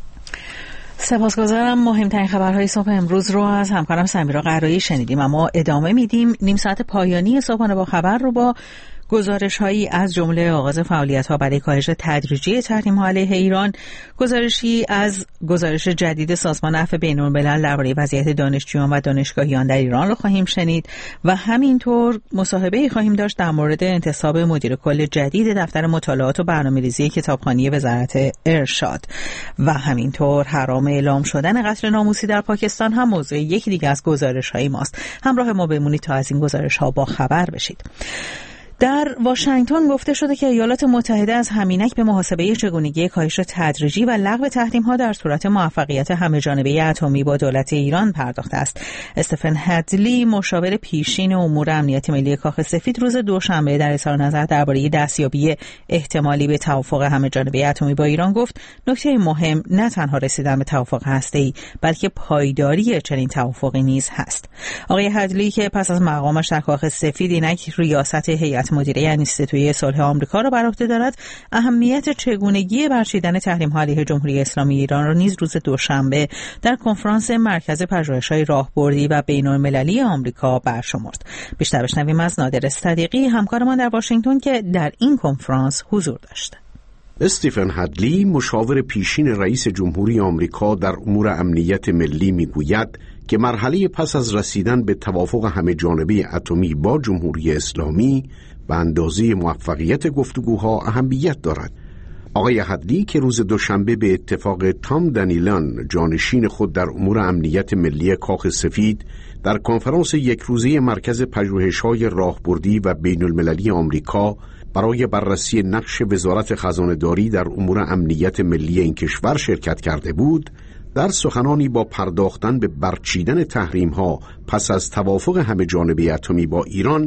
سپاسگزارم. مهمترین خبرهای صبح امروز رو از همکارم سمیرا قرایی شنیدیم، اما ادامه میدیم. نیم ساعت پایانی صبحانه با خبر رو با گزارش‌هایی از جمله آغاز فعالیت‌ها برای کاهش تدریجی تحریم‌ها علیه ایران، گزارشی از گزارش جدید سازمان عفو بین‌الملل درباره وضعیت دانشجویان و دانشگاهیان در ایران رو خواهیم شنید و همینطور مصاحبه‌ای خواهیم داشت در مورد انتصاب مدیر کل جدید دفتر مطالعات و برنامه‌ریزی کتابخوانی وزارت ارشاد و همینطور حرام اعلام شدن قتل ناموسی در پاکستان هم موضوع یکی دیگه از گزارش‌های ماست. همراه ما بمونید تا از این گزارش‌ها با خبر بشید. در واشنگتن گفته شده که ایالات متحده از همینک به محاسبه چگونگی کاهش تدریجی و لغو تحریم‌ها در صورت موفقیت همه‌جانبه اتمی با دولت ایران پرداخته است. استفن هدلی، مشاور پیشین امور امنیت ملی کاخ سفید، روز دوشنبه در اظهار نظر درباره دستیابی احتمالی به توافق همه‌جانبه اتمی با ایران گفت نکته مهم نه تنها رسیدن به توافق هسته‌ای بلکه پایداری چنین توافقی نیز هست. آقای هدلی که پس از مقامش در کاخ سفید اینک ریاست هیئت مدیره انستیتوی صلح آمریکا را بر عهده دارد، اهمیت چگونگی برچیدن تحریم‌ها علیه جمهوری اسلامی ایران را نیز روز دوشنبه در کنفرانس مرکز پژوهش‌های راهبردی و بین‌المللی آمریکا برشمرد. بیشتر بشنویم از نادر صدیقی، همکارمان در واشنگتن که در این کنفرانس حضور داشت. استفن هدلی، مشاور پیشین رئیس جمهوری آمریکا در امور امنیت ملی، میگوید که مرحله پس از رسیدن به توافق همه جانبه اتمی با جمهوری اسلامی به اندازه موفقیت گفتگوها اهمیت دارد. آقای هدلی که روز دوشنبه به اتفاق تام دنیلان، جانشین خود در امور امنیت ملی کاخ سفید، در کنفرانس یک روزه مرکز پژوهش‌های راهبردی و بین‌المللی آمریکا برای بررسی نقش وزارت خزانه‌داری در امور امنیت ملی این کشور شرکت کرده بود، در سخنانی با پرداختن به برچیدن تحریم‌ها پس از توافق همه جانبه اتمی با ایران،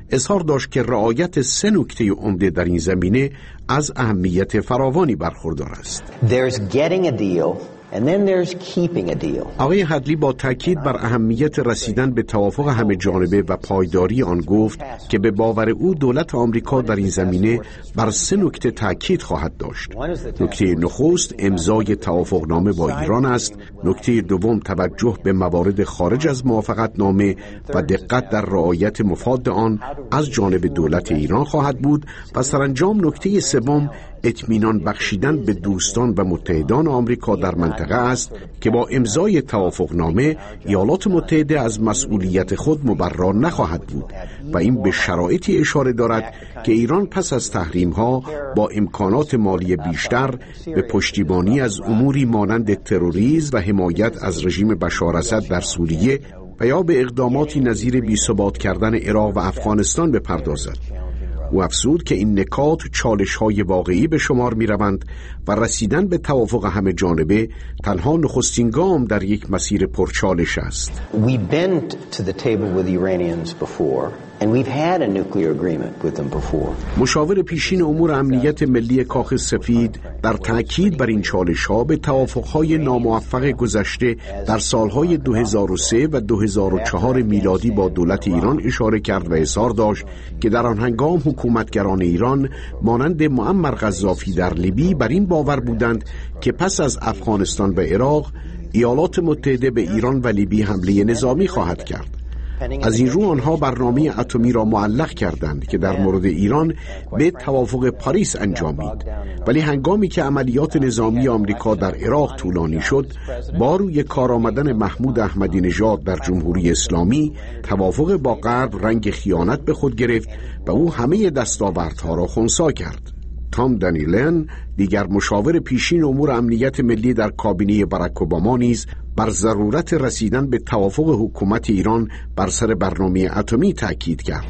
اظهار داشت که رعایت سه نکته عمده در این زمینه از اهمیت فراوانی برخوردار است. There's getting a deal. And then there's keeping a deal. آقای هدلی با تاکید بر اهمیت رسیدن به توافق همه جانبه و پایداری آن گفت که به باور او دولت آمریکا در این زمینه بر سه نکته تاکید خواهد داشت. نکته نخست امضای توافقنامه با ایران است، نکته دوم توجه به موارد خارج از موافقتنامه و دقت در رعایت مفاد آن از جانب دولت ایران خواهد بود و سرانجام نکته سوم اطمینان بخشیدن به دوستان و متحدان آمریکا در منطقه است که با امضای توافقنامه ایالات متحده از مسئولیت خود مبرا نخواهد بود و این به شرایطی اشاره دارد که ایران پس از تحریم‌ها با امکانات مالی بیشتر به پشتیبانی از اموری مانند تروریسم و حمایت از رژیم بشار اسد در سوریه و یا به اقداماتی نظیر بی‌ثبات کردن عراق و افغانستان بپردازد. او افزود که این نکات چالش‌های واقعی به شمار می‌روند و رسیدن به توافق همه جانبه تنها نخستین گام در یک مسیر پرچالش است. We've been to the table with the Iranians before and we've had a nuclear agreement with them before. مشاور پیشین امور امنیت ملی کاخ سفید در تأکید بر این چالش‌ها به توافق‌های ناموفق گذشته در سال‌های دو هزار و سه و دو هزار و چهار میلادی با دولت ایران اشاره کرد و اظهار داشت که در آن هنگام حکومتگران ایران مانند معمر قذافی در لیبی بر این باور بودند که پس از افغانستان و عراق ایالات متحده به ایران و لیبی حمله نظامی خواهد کرد. از این رو آنها برنامه اتمی را معلق کردند که در مورد ایران به توافق پاریس انجامید، ولی هنگامی که عملیات نظامی آمریکا در عراق طولانی شد، با روی کار آمدن محمود احمدی نژاد در جمهوری اسلامی توافق با غرب رنگ خیانت به خود گرفت و او همه دستاوردها را خنثی کرد. تام دانیلن، دیگر مشاور پیشین امور امنیت ملی در کابینه باراک اوباما، نیز بر ضرورت رسیدن به توافق حکومت ایران بر سر برنامه اتمی تاکید کرد.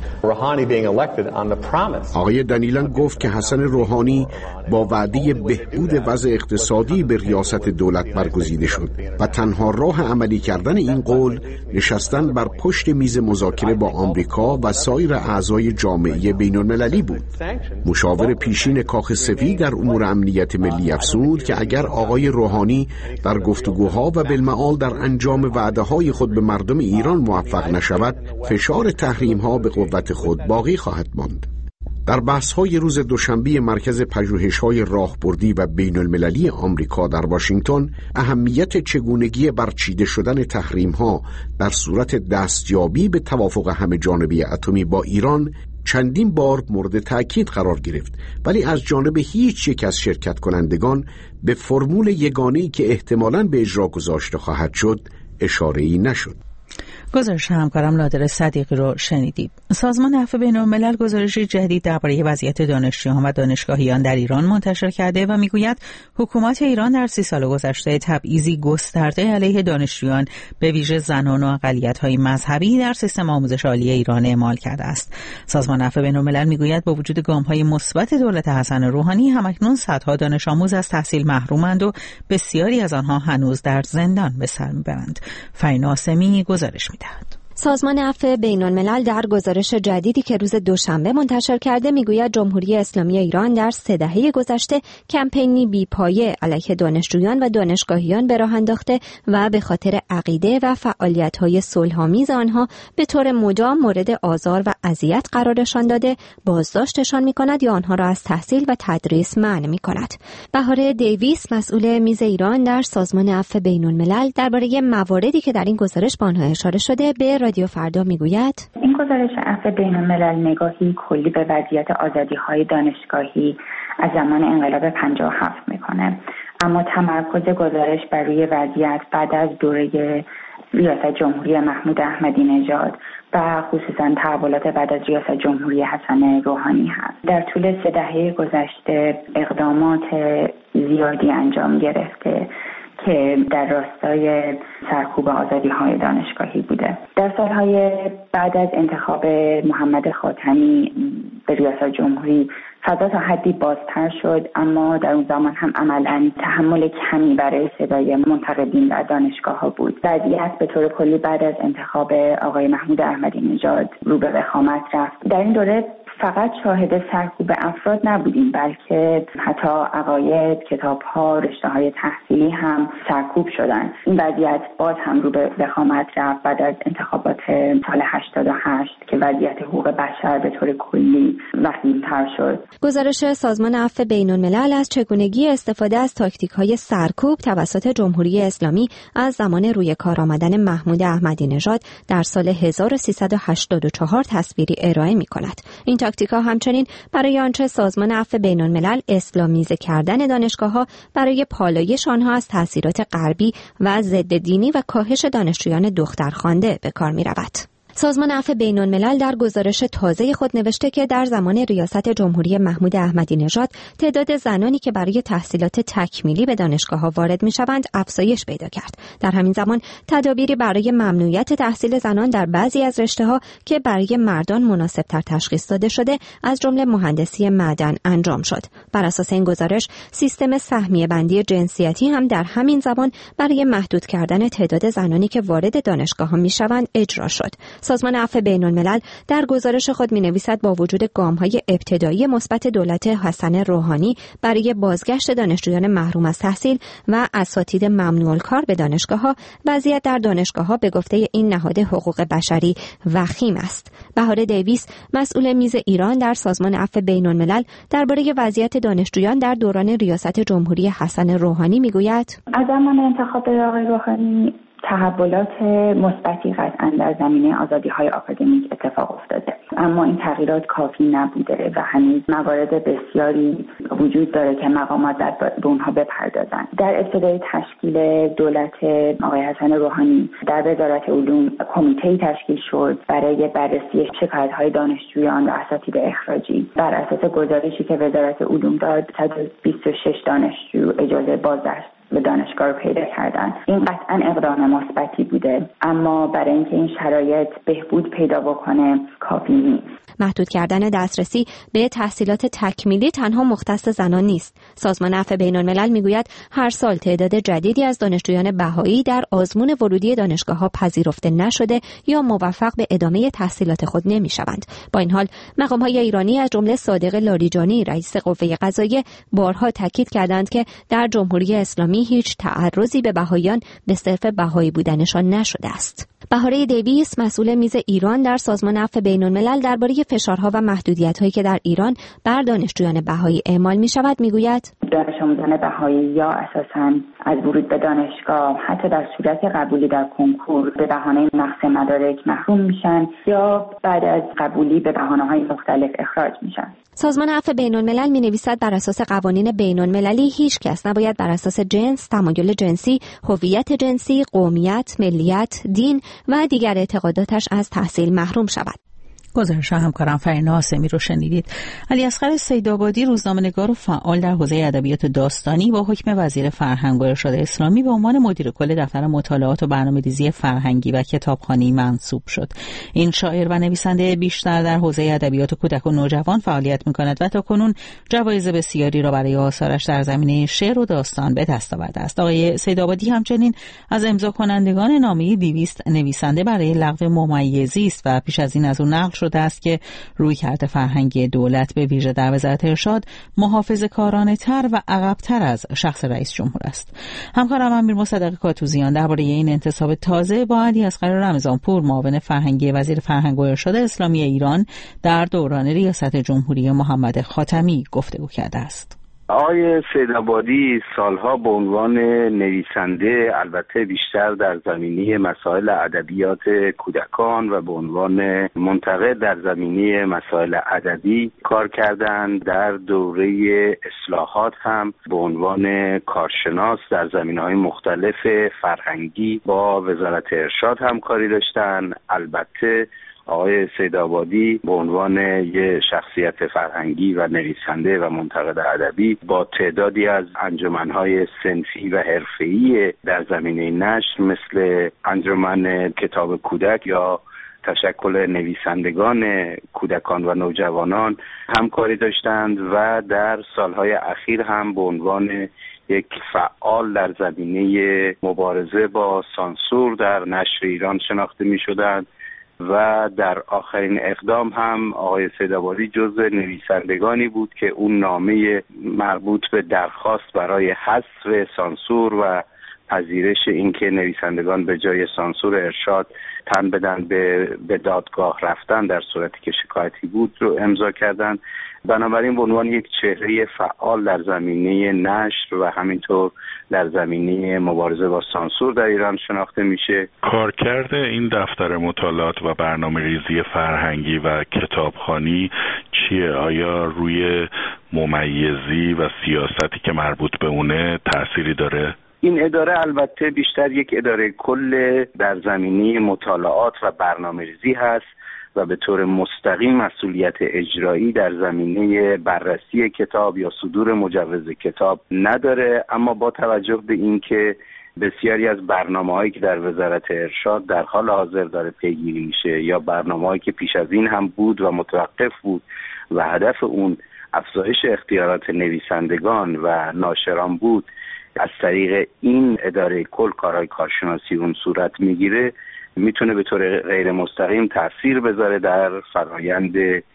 آقای دانیلن گفت که حسن روحانی با وعده بهبود وضع اقتصادی به ریاست دولت برگزیده شد و تنها راه عملی کردن این قول نشستن بر پشت میز مذاکره با آمریکا و سایر اعضای جامعه بین‌المللی بود. مشاور پیشین کاخ سفید در امور امنیت ملی افزود که اگر آقای روحانی در گفتگوها و بالمعال در انجام وعده‌های خود به مردم ایران موفق نشود، فشار تحریم‌ها به قوت خود باقی خواهد ماند. در بحث‌های روز دوشنبه مرکز پژوهش‌های راهبردی و بین‌المللی آمریکا در واشنگتن، اهمیت چگونگی برچیده شدن تحریم‌ها در صورت دستیابی به توافق همه جانبه اتمی با ایران چندین بار مورد تأکید قرار گرفت، ولی از جانب هیچ یک از شرکت کنندگان به فرمول یگانه‌ای که احتمالاً به اجرا گذاشته خواهد شد اشاره‌ای نشد. گزارش همکارم نادر صدیقی رو شنیدید. سازمان عفو بین‌الملل گزارشی جدید درباره وضعیت دانشجویان و دانشگاهیان در ایران منتشر کرده و میگوید حکومت ایران در سی سال گذشته تبعیضی گسترده علیه دانشجویان به ویژه زنان و اقلیت‌های مذهبی در سیستم آموزش عالی ایران اعمال کرده است. سازمان عفو بین‌الملل میگوید با وجود گام‌های مثبت دولت حسن روحانی، همکنون صدها دانش آموز از تحصیل محرومند و بسیاری از آنها هنوز در زندان به سر میبرند. فیناسمی گزارش می‌دهد. سازمان عفو بین‌الملل در گزارش جدیدی که روز دوشنبه منتشر کرده میگوید جمهوری اسلامی ایران در سه دهه گذشته کمپینی بی‌پایه علیه دانشجویان و دانشگاهیان به راه انداخته و به خاطر عقیده و فعالیت‌های صلح‌آمیز آنها به طور مدام مورد آزار و اذیت قرارشان داده، بازداشتشان می‌کند یا آنها را از تحصیل و تدریس منع می‌کند. بهار دیویس، مسئول میز ایران در سازمان عفو بین‌الملل، درباره مواردی که در این گزارش به آنها اشاره شده به رادیو فردا میگوید این گزارش عفو بین‌الملل نگاهی کلی به وضعیت آزادی‌های دانشگاهی از زمان انقلاب پنجاه و هفت میکنه، اما تمرکز گزارش بر روی وضعیت بعد از دوره ریاست جمهوری محمود احمدی نژاد و خصوصا تحولات بعد از ریاست جمهوری حسن روحانی هست. در طول سه دهه گذشته اقدامات زیادی انجام گرفته که در راستای سرکوب آزادی‌های دانشگاهی بوده. در سالهای بعد از انتخاب محمد خاتمی به ریاست جمهوری فضا تا حدی بازتر شد، اما در اون زمان هم عملاً تحمل کمی برای صدای منتقدین در دانشگاه‌ها بود. وضعیت به طور کلی بعد از انتخاب آقای محمود احمدی نژاد رو به وخامت رفت. در این دوره فقط شاهد سرکوب افراد نبودیم، بلکه حتی عقاید، کتاب‌ها، رشته‌های تحصیلی هم سرکوب شدند. این وضعیت باز هم رو به وخامت رفت بعد از انتخابات سال هشتاد و هشت که وضعیت حقوق بشر به طور کلی وخیم‌تر شد. گزارش سازمان عفو بین‌الملل از چگونگی استفاده از تاکتیک‌های سرکوب توسط جمهوری اسلامی از زمان روی کار آمدن محمود احمدی نژاد در سال هزار و سیصد و هشتاد و چهار تصویری ارائه می‌کند. این تاکتیک‌ها همچنین برای آنچه سازمان عفو بین‌الملل اسلامیزه کردن دانشگاه‌ها برای پالایش آنها از تأثیرات غربی و ضد دینی و کاهش دانشجویان دخترخوانده به کار می‌رود. سازمان عفو بین‌الملل در گزارش تازه خود نوشته که در زمان ریاست جمهوری محمود احمدی نژاد تعداد زنانی که برای تحصیلات تکمیلی به دانشگاه‌ها وارد می‌شوند افزایش پیدا کرد. در همین زمان تدابیری برای ممنوعیت تحصیل زنان در بعضی از رشته‌ها که برای مردان مناسب‌تر تشخیص داده شده از جمله مهندسی معدن انجام شد. بر اساس این گزارش سیستم سهمیه بندی جنسیتی هم در همین زمان برای محدود کردن تعداد زنانی که وارد دانشگاه‌ها می‌شوند اجرا شد. سازمان عفو بین‌الملل در گزارش خود می‌نویسد با وجود گام‌های ابتدایی مثبت دولت حسن روحانی برای بازگشت دانشجویان محروم از تحصیل و اساتید ممنوع الکار به دانشگاه‌ها، وضعیت در دانشگاه‌ها به گفته این نهاد حقوق بشری وخیم است. بهار دیویس، مسئول میز ایران در سازمان عفو بین‌الملل، درباره وضعیت دانشجویان در دوران ریاست جمهوری حسن روحانی می‌گوید: از زمان انتخاب آقای روحانی تحولات مثبتی قطعاً در زمینه آزادی‌های آکادمیک اتفاق افتاده، اما این تغییرات کافی نبوده و هنوز موارد بسیاری وجود داره که مقامات باید به اونها بپردازن. در ابتدای تشکیل دولت آقای حسن روحانی در وزارت علوم کمیته‌ای تشکیل شد برای بررسی شکایت‌های دانشجویان و اساتید اخراجی. بر اساس گزارشی که وزارت علوم داد، صد و بیست و شش دانشجو اجازه بازگشت به دانشگاه رو پیدا کردن. این قطعاً اقدام مثبتی بوده، اما برای اینکه این شرایط بهبود پیدا بکنه کافی نیست. محدود کردن دسترسی به تحصیلات تکمیلی تنها مختص زنان نیست. سازمان عفو بین‌الملل میگوید هر سال تعداد جدیدی از دانشجویان بهایی در آزمون ورودی دانشگاه‌ها پذیرفته نشده یا موفق به ادامه تحصیلات خود نمی‌شوند. با این حال مقام‌های ایرانی از جمله صادق لاریجانی رئیس قوه قضاییه بارها تاکید کردند که در جمهوری اسلامی هیچ تعرضی به بهاییان به صرف بهایی بودنشان نشده است. بهاره دیویس، مسئول میز ایران در سازمان عفو بین‌الملل، درباره فشارها و محدودیت‌هایی که در ایران بر دانشجویان بهایی اعمال می‌شود می‌گوید: دانش آموزان بهایی یا اساساً از ورود به دانشگاه حتی در صورت قبولی در کنکور به بهانه نقص مدارک محروم میشن یا بعد از قبولی به بهانه‌های مختلف اخراج میشن. سازمان عفو بین‌الملل می‌نویسد بر اساس قوانین بین‌المللی هیچ کس نباید بر اساس جنس، تمایل جنسی، هویت جنسی، قومیت، ملیت، دین و دیگر اعتقاداتش از تحصیل محروم شود. گزارش همکارم فرین حاسمی رو شنیدید. علیاصغر سیدآبادی، روزنامه‌نگار و فعال در حوزه ادبیات داستانی، با حکم وزیر فرهنگ و ارشاد اسلامی به عنوان مدیر کل دفتر مطالعات و برنامه‌ریزی فرهنگی و کتابخوانی منصوب شد. این شاعر و نویسنده بیشتر در حوزه ادبیات کودک و نوجوان فعالیت می‌کند و تاکنون جوایز بسیاری را برای آثارش در زمینه شعر و داستان به دست آورده است. آقای سیدآبادی همچنین از امضا کنندگان نامه دویست نویسنده برای لغو ممیزی است و پیش از این از اون نقل شده است که رویکرد فرهنگی دولت به ویژه در وزارت ارشاد محافظه‌کارانه تر و عقب‌تر از شخص رئیس جمهور است. همکارم امیر مصدق کاتوزیان درباره این انتصاب تازه با علیاصغر رمضانپور، معاون فرهنگی وزیر فرهنگ و ارشاد اسلامی ایران در دوران ریاست جمهوری محمد خاتمی گفتگو کرده است. آقای سیدآبادی سالها به عنوان نویسنده، البته بیشتر در زمینه مسائل ادبیات کودکان و به عنوان منتقد در زمینه مسائل ادبی کار کردند. در دوره اصلاحات هم به عنوان کارشناس در زمینه‌های مختلف فرهنگی با وزارت ارشاد همکاری داشتند. البته آقای سیدآبادی به عنوان یک شخصیت فرهنگی و نویسنده و منتقد ادبی با تعدادی از انجمن‌های صنفی و حرفه‌ای در زمینه نشر مثل انجمن کتاب کودک یا تشکل نویسندگان کودکان و نوجوانان همکاری داشتند و در سالهای اخیر هم به عنوان یک فعال در زمینه مبارزه با سانسور در نشر ایران شناخته می شدند و در آخرین اقدام هم آقای سیدآبادی جزو نویسندگانی بود که اون نامه مربوط به درخواست برای حذف سانسور و پذیرش اینکه نویسندگان به جای سانسور ارشاد تن بدن به به دادگاه رفتن در صورتی که شکایتی بود رو امضا کردند. بنابراین به عنوان یک چهره فعال در زمینه نشر و همینطور در زمینه مبارزه با سانسور در ایران شناخته میشه. کارکرد این دفتر مطالعات و برنامه‌ریزی فرهنگی و کتابخوانی چیه؟ آیا روی ممیزی و سیاستی که مربوط به اونه تأثیری داره؟ این اداره البته بیشتر یک اداره کل در زمینه مطالعات و برنامه‌ریزی هست و به طور مستقیم مسئولیت اجرایی در زمینه بررسی کتاب یا صدور مجوز کتاب نداره، اما با توجه به اینکه بسیاری از برنامه‌هایی که در وزارت ارشاد در حال حاضر داره پیگیری میشه یا برنامه‌هایی که پیش از این هم بود و متوقف بود و هدف اون افزایش اختیارات نویسندگان و ناشران بود، از طریق این اداره کل کارهای کارشناسی اون صورت میگیره، میتونه به طور غیر مستقیم تأثیر بذاره در فرایند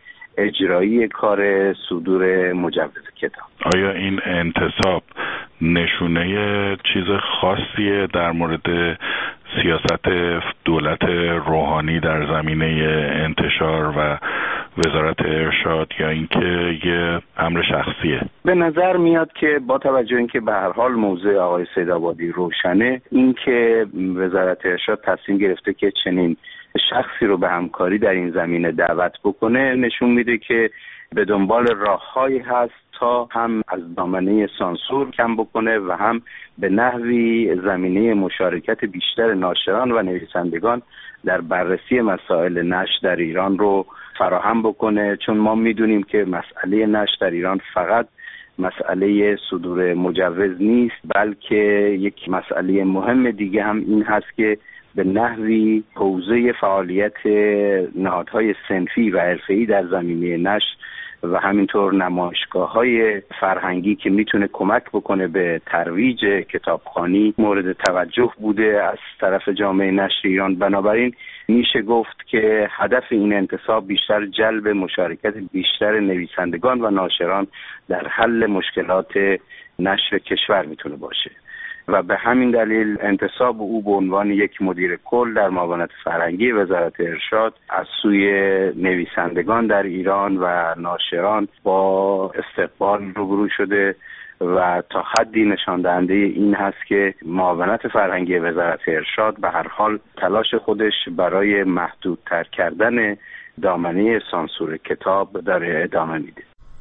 اجرایی کار صدور مجوز کتاب. آیا این انتصاب نشونه چیز خاصیه در مورد سیاست دولت روحانی در زمینه انتشار و وزارت ارشاد یا اینکه یه امر شخصیه؟ به نظر میاد که با توجه اینکه به هر حال موضوع آقای سیدآبادی روشنه، اینکه وزارت ارشاد تصمیم گرفته که چنین شخصی رو به همکاری در این زمینه دعوت بکنه نشون میده که به دنبال راههایی هست تا هم از دامنه سانسور کم بکنه و هم به نحوی زمینه مشارکت بیشتر ناشران و نویسندگان در بررسی مسائل نشر در ایران رو فراهم بکنه. چون ما میدونیم که مسئله نشر در ایران فقط مسئله صدور مجوز نیست، بلکه یک مسئله مهم دیگه هم این هست که به نحوی حوزه فعالیت نهادهای صنفی و حرفه‌ای در زمینه نشر و همینطور نمایشگاه‌های فرهنگی که میتونه کمک بکنه به ترویج کتابخوانی مورد توجه بوده از طرف جامعه نشر ایران. بنابراین میشه گفت که هدف این انتصاب بیشتر جلب مشارکت بیشتر نویسندگان و ناشران در حل مشکلات نشر کشور میتونه باشه و به همین دلیل انتصاب او به عنوان یک مدیر کل در معاونت فرهنگی وزارت ارشاد از سوی نویسندگان در ایران و ناشران با استقبال روبرو شده و تا حدی نشان دهنده این هست که معاونت فرهنگی وزارت ارشاد به هر حال تلاش خودش برای محدودتر کردن دامنه سانسور کتاب داره ادامه میده.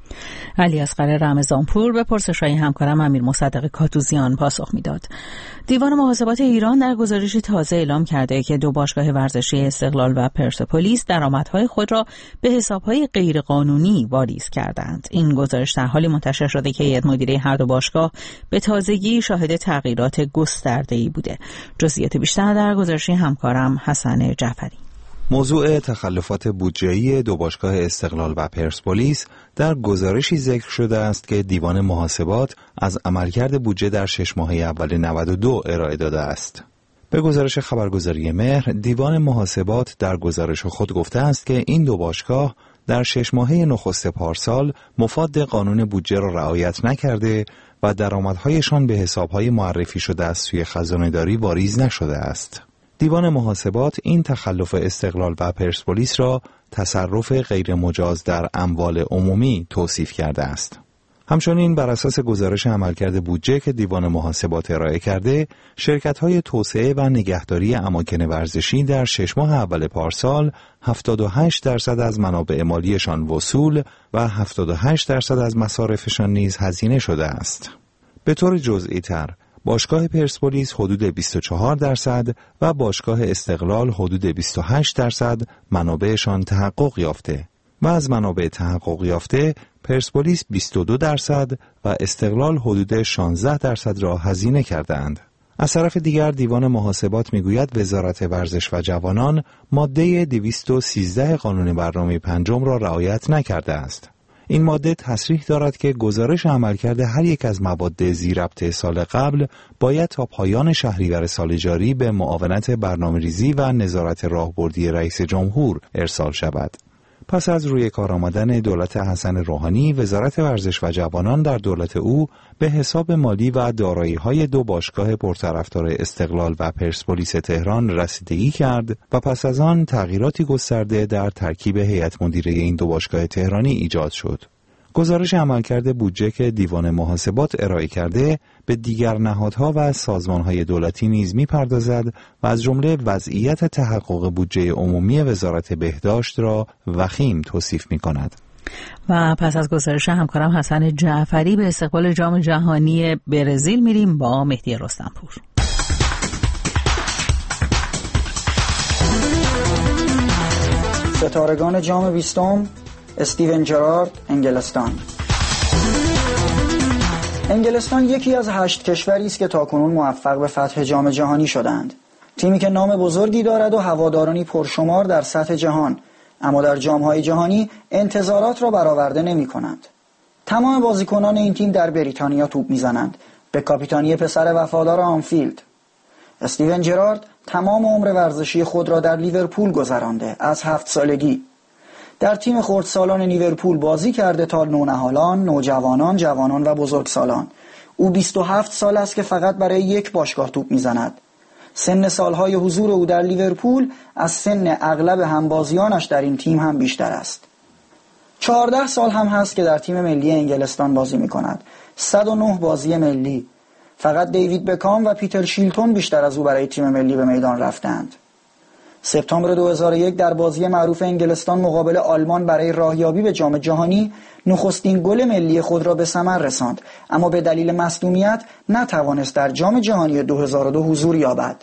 علیاصغر رمضانپور به پرسش‌های همکارم امیر مصدق کاتوزیان پاسخ میداد. دیوان محاسبات ایران در گزارشی تازه اعلام کرده که دو باشگاه ورزشی استقلال و پرسپولیس درآمدهای خود را به حسابهای غیرقانونی واریز کردند. این گزارش در حالی منتشر شده که هیئت مدیره هر دو باشگاه به تازگی شاهد تغییرات گسترده‌ای بوده. جزئیات بیشتر در گزارش همکارم حسن جعفری. موضوع تخلفات بودجه‌ای دو باشگاه استقلال و پرسپولیس در گزارشی ذکر شده است که دیوان محاسبات از عملکرد بودجه در شش ماهه اول نود و دو ارائه داده است. به گزارش خبرگزاری مهر، دیوان محاسبات در گزارش خود گفته است که این دو باشگاه در شش ماهه نخست پارسال مفاد قانون بودجه را رعایت نکرده و درآمدهایشان به حسابهای معرفی شده از سوی خزانه‌داری واریز نشده است. دیوان محاسبات این تخلف استقلال و پرسپولیس را تصرف غیر مجاز در اموال عمومی توصیف کرده است. همچنین بر اساس گزارش عملکرد بودجه که دیوان محاسبات ارائه کرده، شرکت‌های توسعه و نگهداری اماکن ورزشی در شش ماه اول پارسال هفتاد و هشت درصد از منابع مالیشان وصول و هفتاد و هشت درصد از مصارفشان نیز هزینه شده است. به طور جزئی تر، باشگاه پرسپولیس حدود بیست و چهار درصد و باشگاه استقلال حدود بیست و هشت درصد منابعشان تحقق یافته و از منابع تحقق یافته پرسپولیس بیست و دو درصد و استقلال حدود شانزده درصد را هزینه کردند. از طرف دیگر دیوان محاسبات میگوید وزارت ورزش و جوانان ماده دویست و سیزده قانون برنامه پنجم را رعایت نکرده است. این ماده تصریح دارد که گزارش عملکرد هر یک از مواد ذی‌ربط سال قبل باید تا پایان شهریور سال جاری به معاونت برنامه‌ریزی و نظارت راهبردی رئیس جمهور ارسال شود. پس از روی کار آمدن دولت حسن روحانی، وزارت ورزش و جوانان در دولت او به حساب مالی و دارایی‌های دو باشگاه پرطرفدار استقلال و پرسپولیس تهران رسیدگی کرد و پس از آن تغییراتی گسترده در ترکیب هیئت مدیره این دو باشگاه تهرانی ایجاد شد. گزارش عملکرد بودجه که دیوان محاسبات ارائه کرده به دیگر نهادها و سازمانهای دولتی نیز می‌پردازد و از جمله وضعیت تحقق بودجه عمومی وزارت بهداشت را وخیم توصیف می‌کند. و پس از گزارش همکارم حسن جعفری به استقبال جام جهانی برزیل میریم با مهدی رستمپور. ستارگان جام بیستم استیون جرارد، انگلستان. انگلستان یکی از هشت کشوری است که تاکنون موفق به فتح جام جهانی شدند. تیمی که نام بزرگی دارد و هوادارانی پرشمار در سطح جهان، اما در جام‌های جهانی انتظارات را برآورده نمی‌کنند. تمام بازیکنان این تیم در بریتانیا توپ می‌زنند، به کاپیتانی پسر وفادار آنفیلد. استیون جرارد تمام عمر ورزشی خود را در لیورپول گذرانده، از هفت سالگی. در تیم خردسالان لیورپول بازی کرده تا نونهالان، نوجوانان، جوانان و بزرگسالان. او بیست و هفت سال است که فقط برای یک باشگاه توپ میزند. سن سالهای حضور او در لیورپول از سن اغلب همبازیانش در این تیم هم بیشتر است. چهارده سال هم هست که در تیم ملی انگلستان بازی میکند. صد و نه بازی ملی. فقط دیوید بکام و پیتر شیلتون بیشتر از او برای تیم ملی به میدان رفتند. سپتامبر دو هزار و یک در بازی معروف انگلستان مقابل آلمان برای راهیابی به جام جهانی نخستین گل ملی خود را به ثمر رساند، اما به دلیل مصدومیت نتوانست در جام جهانی دو هزار و دو حضور یابد.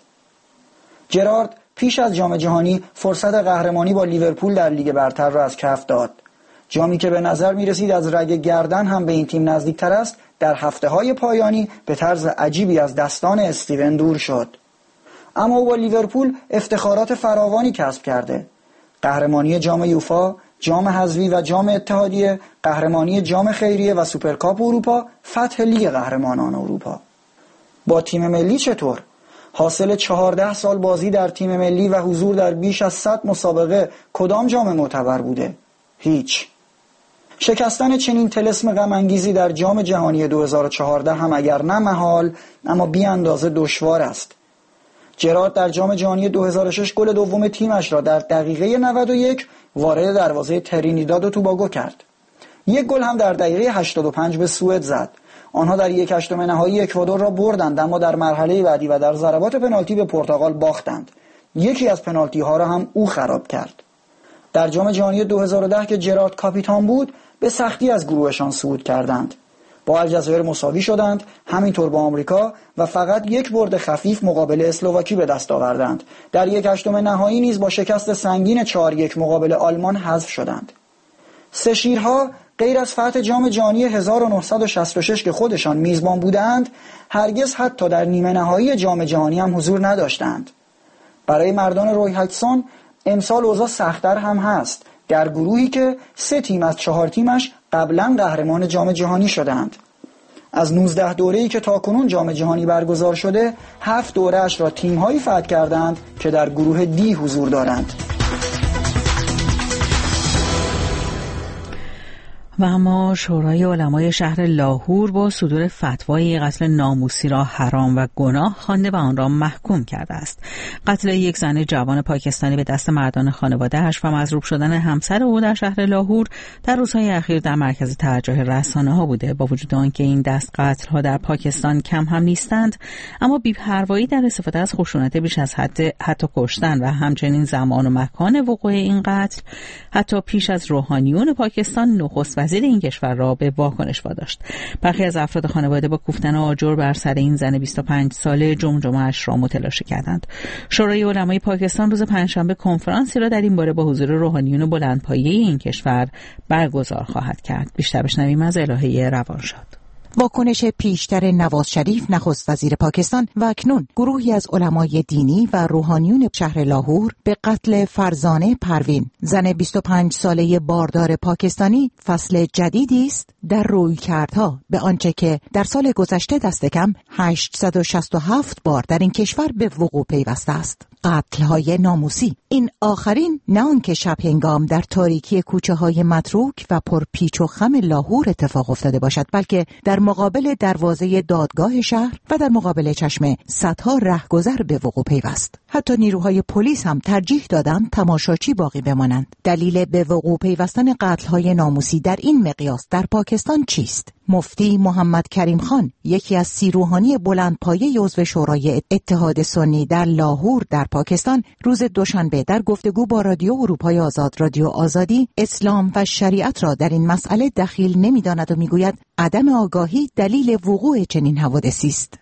جرارد پیش از جام جهانی فرصت قهرمانی با لیورپول در لیگ برتر را از کف داد. جامی که به نظر می رسید از رگ گردن هم به این تیم نزدیکتر است، در هفته های پایانی به طرز عجیبی از دستان استیون دور شد. اما او با لیورپول افتخارات فراوانی کسب کرده: قهرمانی جام یوفا، جام حذفی و جام اتحادیه، قهرمانی جام خیریه و سوپرکاپ اروپا، فتح لیگ قهرمانان اروپا. با تیم ملی چطور؟ حاصل چهارده سال بازی در تیم ملی و حضور در بیش از صد مسابقه کدام جام معتبر بوده؟ هیچ. شکستن چنین طلسم غم انگیزی در جام جهانی دو هزار و چهارده هم اگر نه محال، اما بی اندازه دشوار است. جرارد در جام جهانی دو هزار و شش گل دوم تیمش را در دقیقه نود و یک وارد دروازه ترینیداد و توباگو کرد. یک گل هم در دقیقه هشتاد و پنج به سوئد زد. آنها در یک هشتم نهایی اکوادور را بردند، اما در مرحله بعدی و در ضربات پنالتی به پرتغال باختند. یکی از پنالتی ها را هم او خراب کرد. در جام جهانی دو هزار و ده که جرارد کاپیتان بود، به سختی از گروهشان صعود کردند. با الجزایر مساوی شدند، همینطور با آمریکا، و فقط یک برد خفیف مقابل اسلواکی به دست آوردند. در یک هشتم نهایی نیز با شکست سنگین چهار یک مقابل آلمان حذف شدند. سه شیرها غیر از فتح جام جهانی هزار و نهصد و شصت و شش که خودشان میزبان بودند، هرگز حتی در نیمه نهایی جام جهانی هم حضور نداشتند. برای مردان روی هاتسون امسال اوضاع سخت‌تر هم هست، در گروهی که سه تیم از چهار تیمش قبلا قهرمان جام جهانی شدند. از نوزده دوره‌ای که تاکنون جام جهانی برگزار شده، هفت دوره‌اش را تیم‌هایی فتح کردند که در گروه دی حضور دارند. و اما شورای علمای شهر لاهور با صدور فتوای قتل ناموسی را حرام و گناه خوانده و آن را محکوم کرده است. قتل یک زن جوان پاکستانی به دست مردان خانواده‌اش و مضروب شدن همسر او در شهر لاهور در روزهای اخیر در مرکز توجه رسانه‌ها بوده. با وجود آنکه این دست قتل‌ها در پاکستان کم هم نیستند، اما بی‌پروایی در استفاده از خشونت بیش از حد، حتی کشتن و همچنین زمان و مکان وقوع این قتل، حتی پیش از روحانیون پاکستان نخست وزیر این کشور را به واکنش واداشت. برخی از افراد خانواده با کوفتن آجر بر سر این زن بیست و پنج ساله جمجمه‌اش را متلاشی کردند. شورای علمای پاکستان روز پنجشنبه کنفرانسی را در این باره با حضور روحانیون بلندپایه این کشور برگزار خواهد کرد. بیشتر بشنویم از الهه روانشاد. واکنش پیشتر نواز شریف نخست وزیر پاکستان و اکنون گروهی از علمای دینی و روحانیون شهر لاهور به قتل فرزانه پروین، زن بیست و پنج ساله باردار پاکستانی، فصل جدیدی است در رویکردها به آنچه که در سال گذشته دست کم هشتصد و شصت و هفت بار در این کشور به وقوع پیوسته است. قتل‌های ناموسی. این آخرین نه آنکه شب هنگام در تاریکی کوچه های متروک و پر پیچ و خم لاهور اتفاق افتاده باشد، بلکه در مقابل دروازه دادگاه شهر و در مقابل چشم صدها رهگذر به وقوع پیوست. حتی نیروهای پلیس هم ترجیح دادند تماشاچی باقی بمانند. دلیل به وقوع پیوستن قتل‌های ناموسی در این مقیاس در پاکستان چیست؟ مفتی محمد کریم خان، یکی از سی روحانی بلندپایه عضو شورای اتحاد سنی در لاهور در پاکستان، روز دوشنبه در گفتگو با رادیو اروپای آزاد، رادیو آزادی، اسلام و شریعت را در این مسئله دخیل نمی‌داند و می‌گوید عدم آگاهی دلیل وقوع چنین حوادثی است.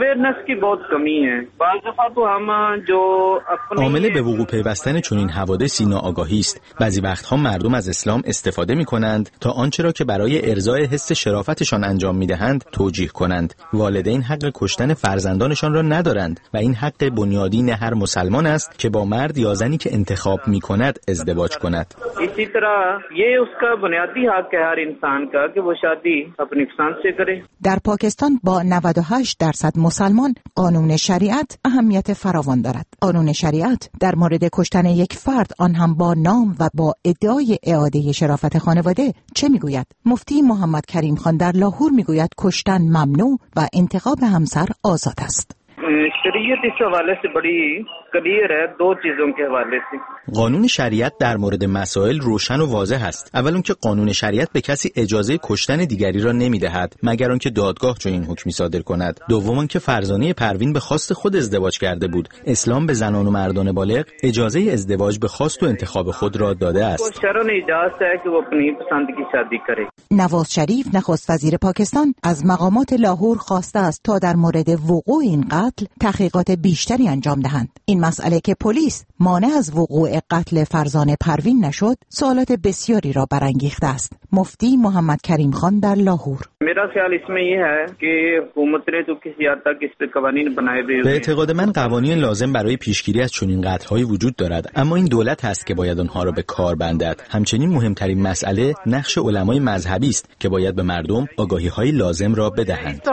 عامل به وقوع پیوستن چنین حوادثی ناآگاهی است. بعضی وقتها مردم از اسلام استفاده می‌کنند تا آنچه را که برای ارضای حس شرافتشان انجام می‌دهند توجیه کنند. والدین حق کشتن فرزندانشان را ندارند و این حق بنیادین هر مسلمان است که با مرد یا زنی که انتخاب می‌کند ازدواج کند. اسی طرح یہ اس کا بنیادی حق ہے ہر انسان کا کہ وہ شادی اپنی پسند سے کرے. در پاکستان با نود و هشت درصد مسلمان قانون شریعت اهمیت فراوان دارد. قانون شریعت در مورد کشتن یک فرد، آن هم با نام و با ادعای اعاده شرافت خانواده چه میگوید؟ مفتی محمد کریم خان در لاهور میگوید کشتن ممنوع و انتخاب همسر آزاد است. شریعت اس حوالے سے بڑی کلیئر ہے دو چیزوں کے حوالے سے. قانون شریعت در مورد مسائل روشن و واضح است. اول اون که قانون شریعت به کسی اجازه کشتن دیگری را نمیدهد مگر آنکه دادگاه چنین حکمی صادر کند. دوم آنکه فرزانه پروین به خواست خود ازدواج کرده بود. اسلام به زنان و مردان بالغ اجازه ازدواج به خواست و انتخاب خود را داده است. شرع نے اجازت ہے کہ وہ اپنی پسند کی شادی کرے. نواز شریف نخست وزیر پاکستان از مقامات لاهور خواسته است تا در مورد وقوع این قتل تحقیقات بیشتری انجام دهند. این مسئله که پلیس مانع از وقوع قتل فرزانه پروین نشد، سوالات بسیاری را برانگیخته است. مفتی محمد کریم خان در لاهور: به اعتقاد من قوانین لازم برای پیشگیری از چنین قتل‌هایی وجود دارد، اما این دولت هست که باید آنها را به کار بندد. همچنین مهمترین مسئله نقش علمای مذهبی است که باید به مردم آگاهی‌های لازم را بدهند.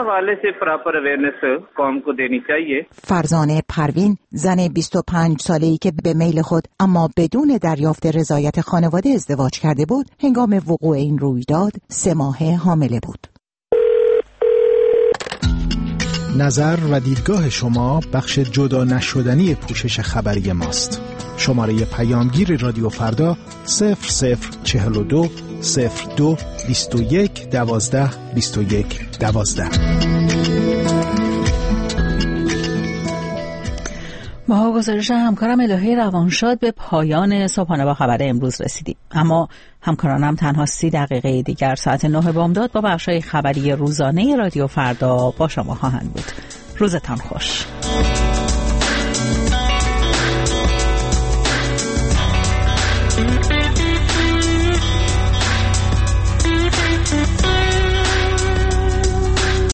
فرزانه پروین، زن بیست و پنج ساله‌ای که به میل خود اما بدون دریافت رضایت خانواده ازدواج کرده بود، هنگام وقوع این رویداد سه ماهه حامله بود. نظر و دیدگاه شما بخش جدا نشدنی پوشش خبری ماست. شماره پیامگیر رادیو فردا صفر صفر چهل و دو صفر دو بیست و یک دوازده بیست و یک دوازده. با گزارش همکارم الهی روانشاد به پایان صبحانه با خبر امروز رسیدیم، اما همکارانم تنها سی دقیقه دیگر ساعت نه بامداد با بخشای خبری روزانه رادیو فردا با شما خواهند بود. روزتان خوش.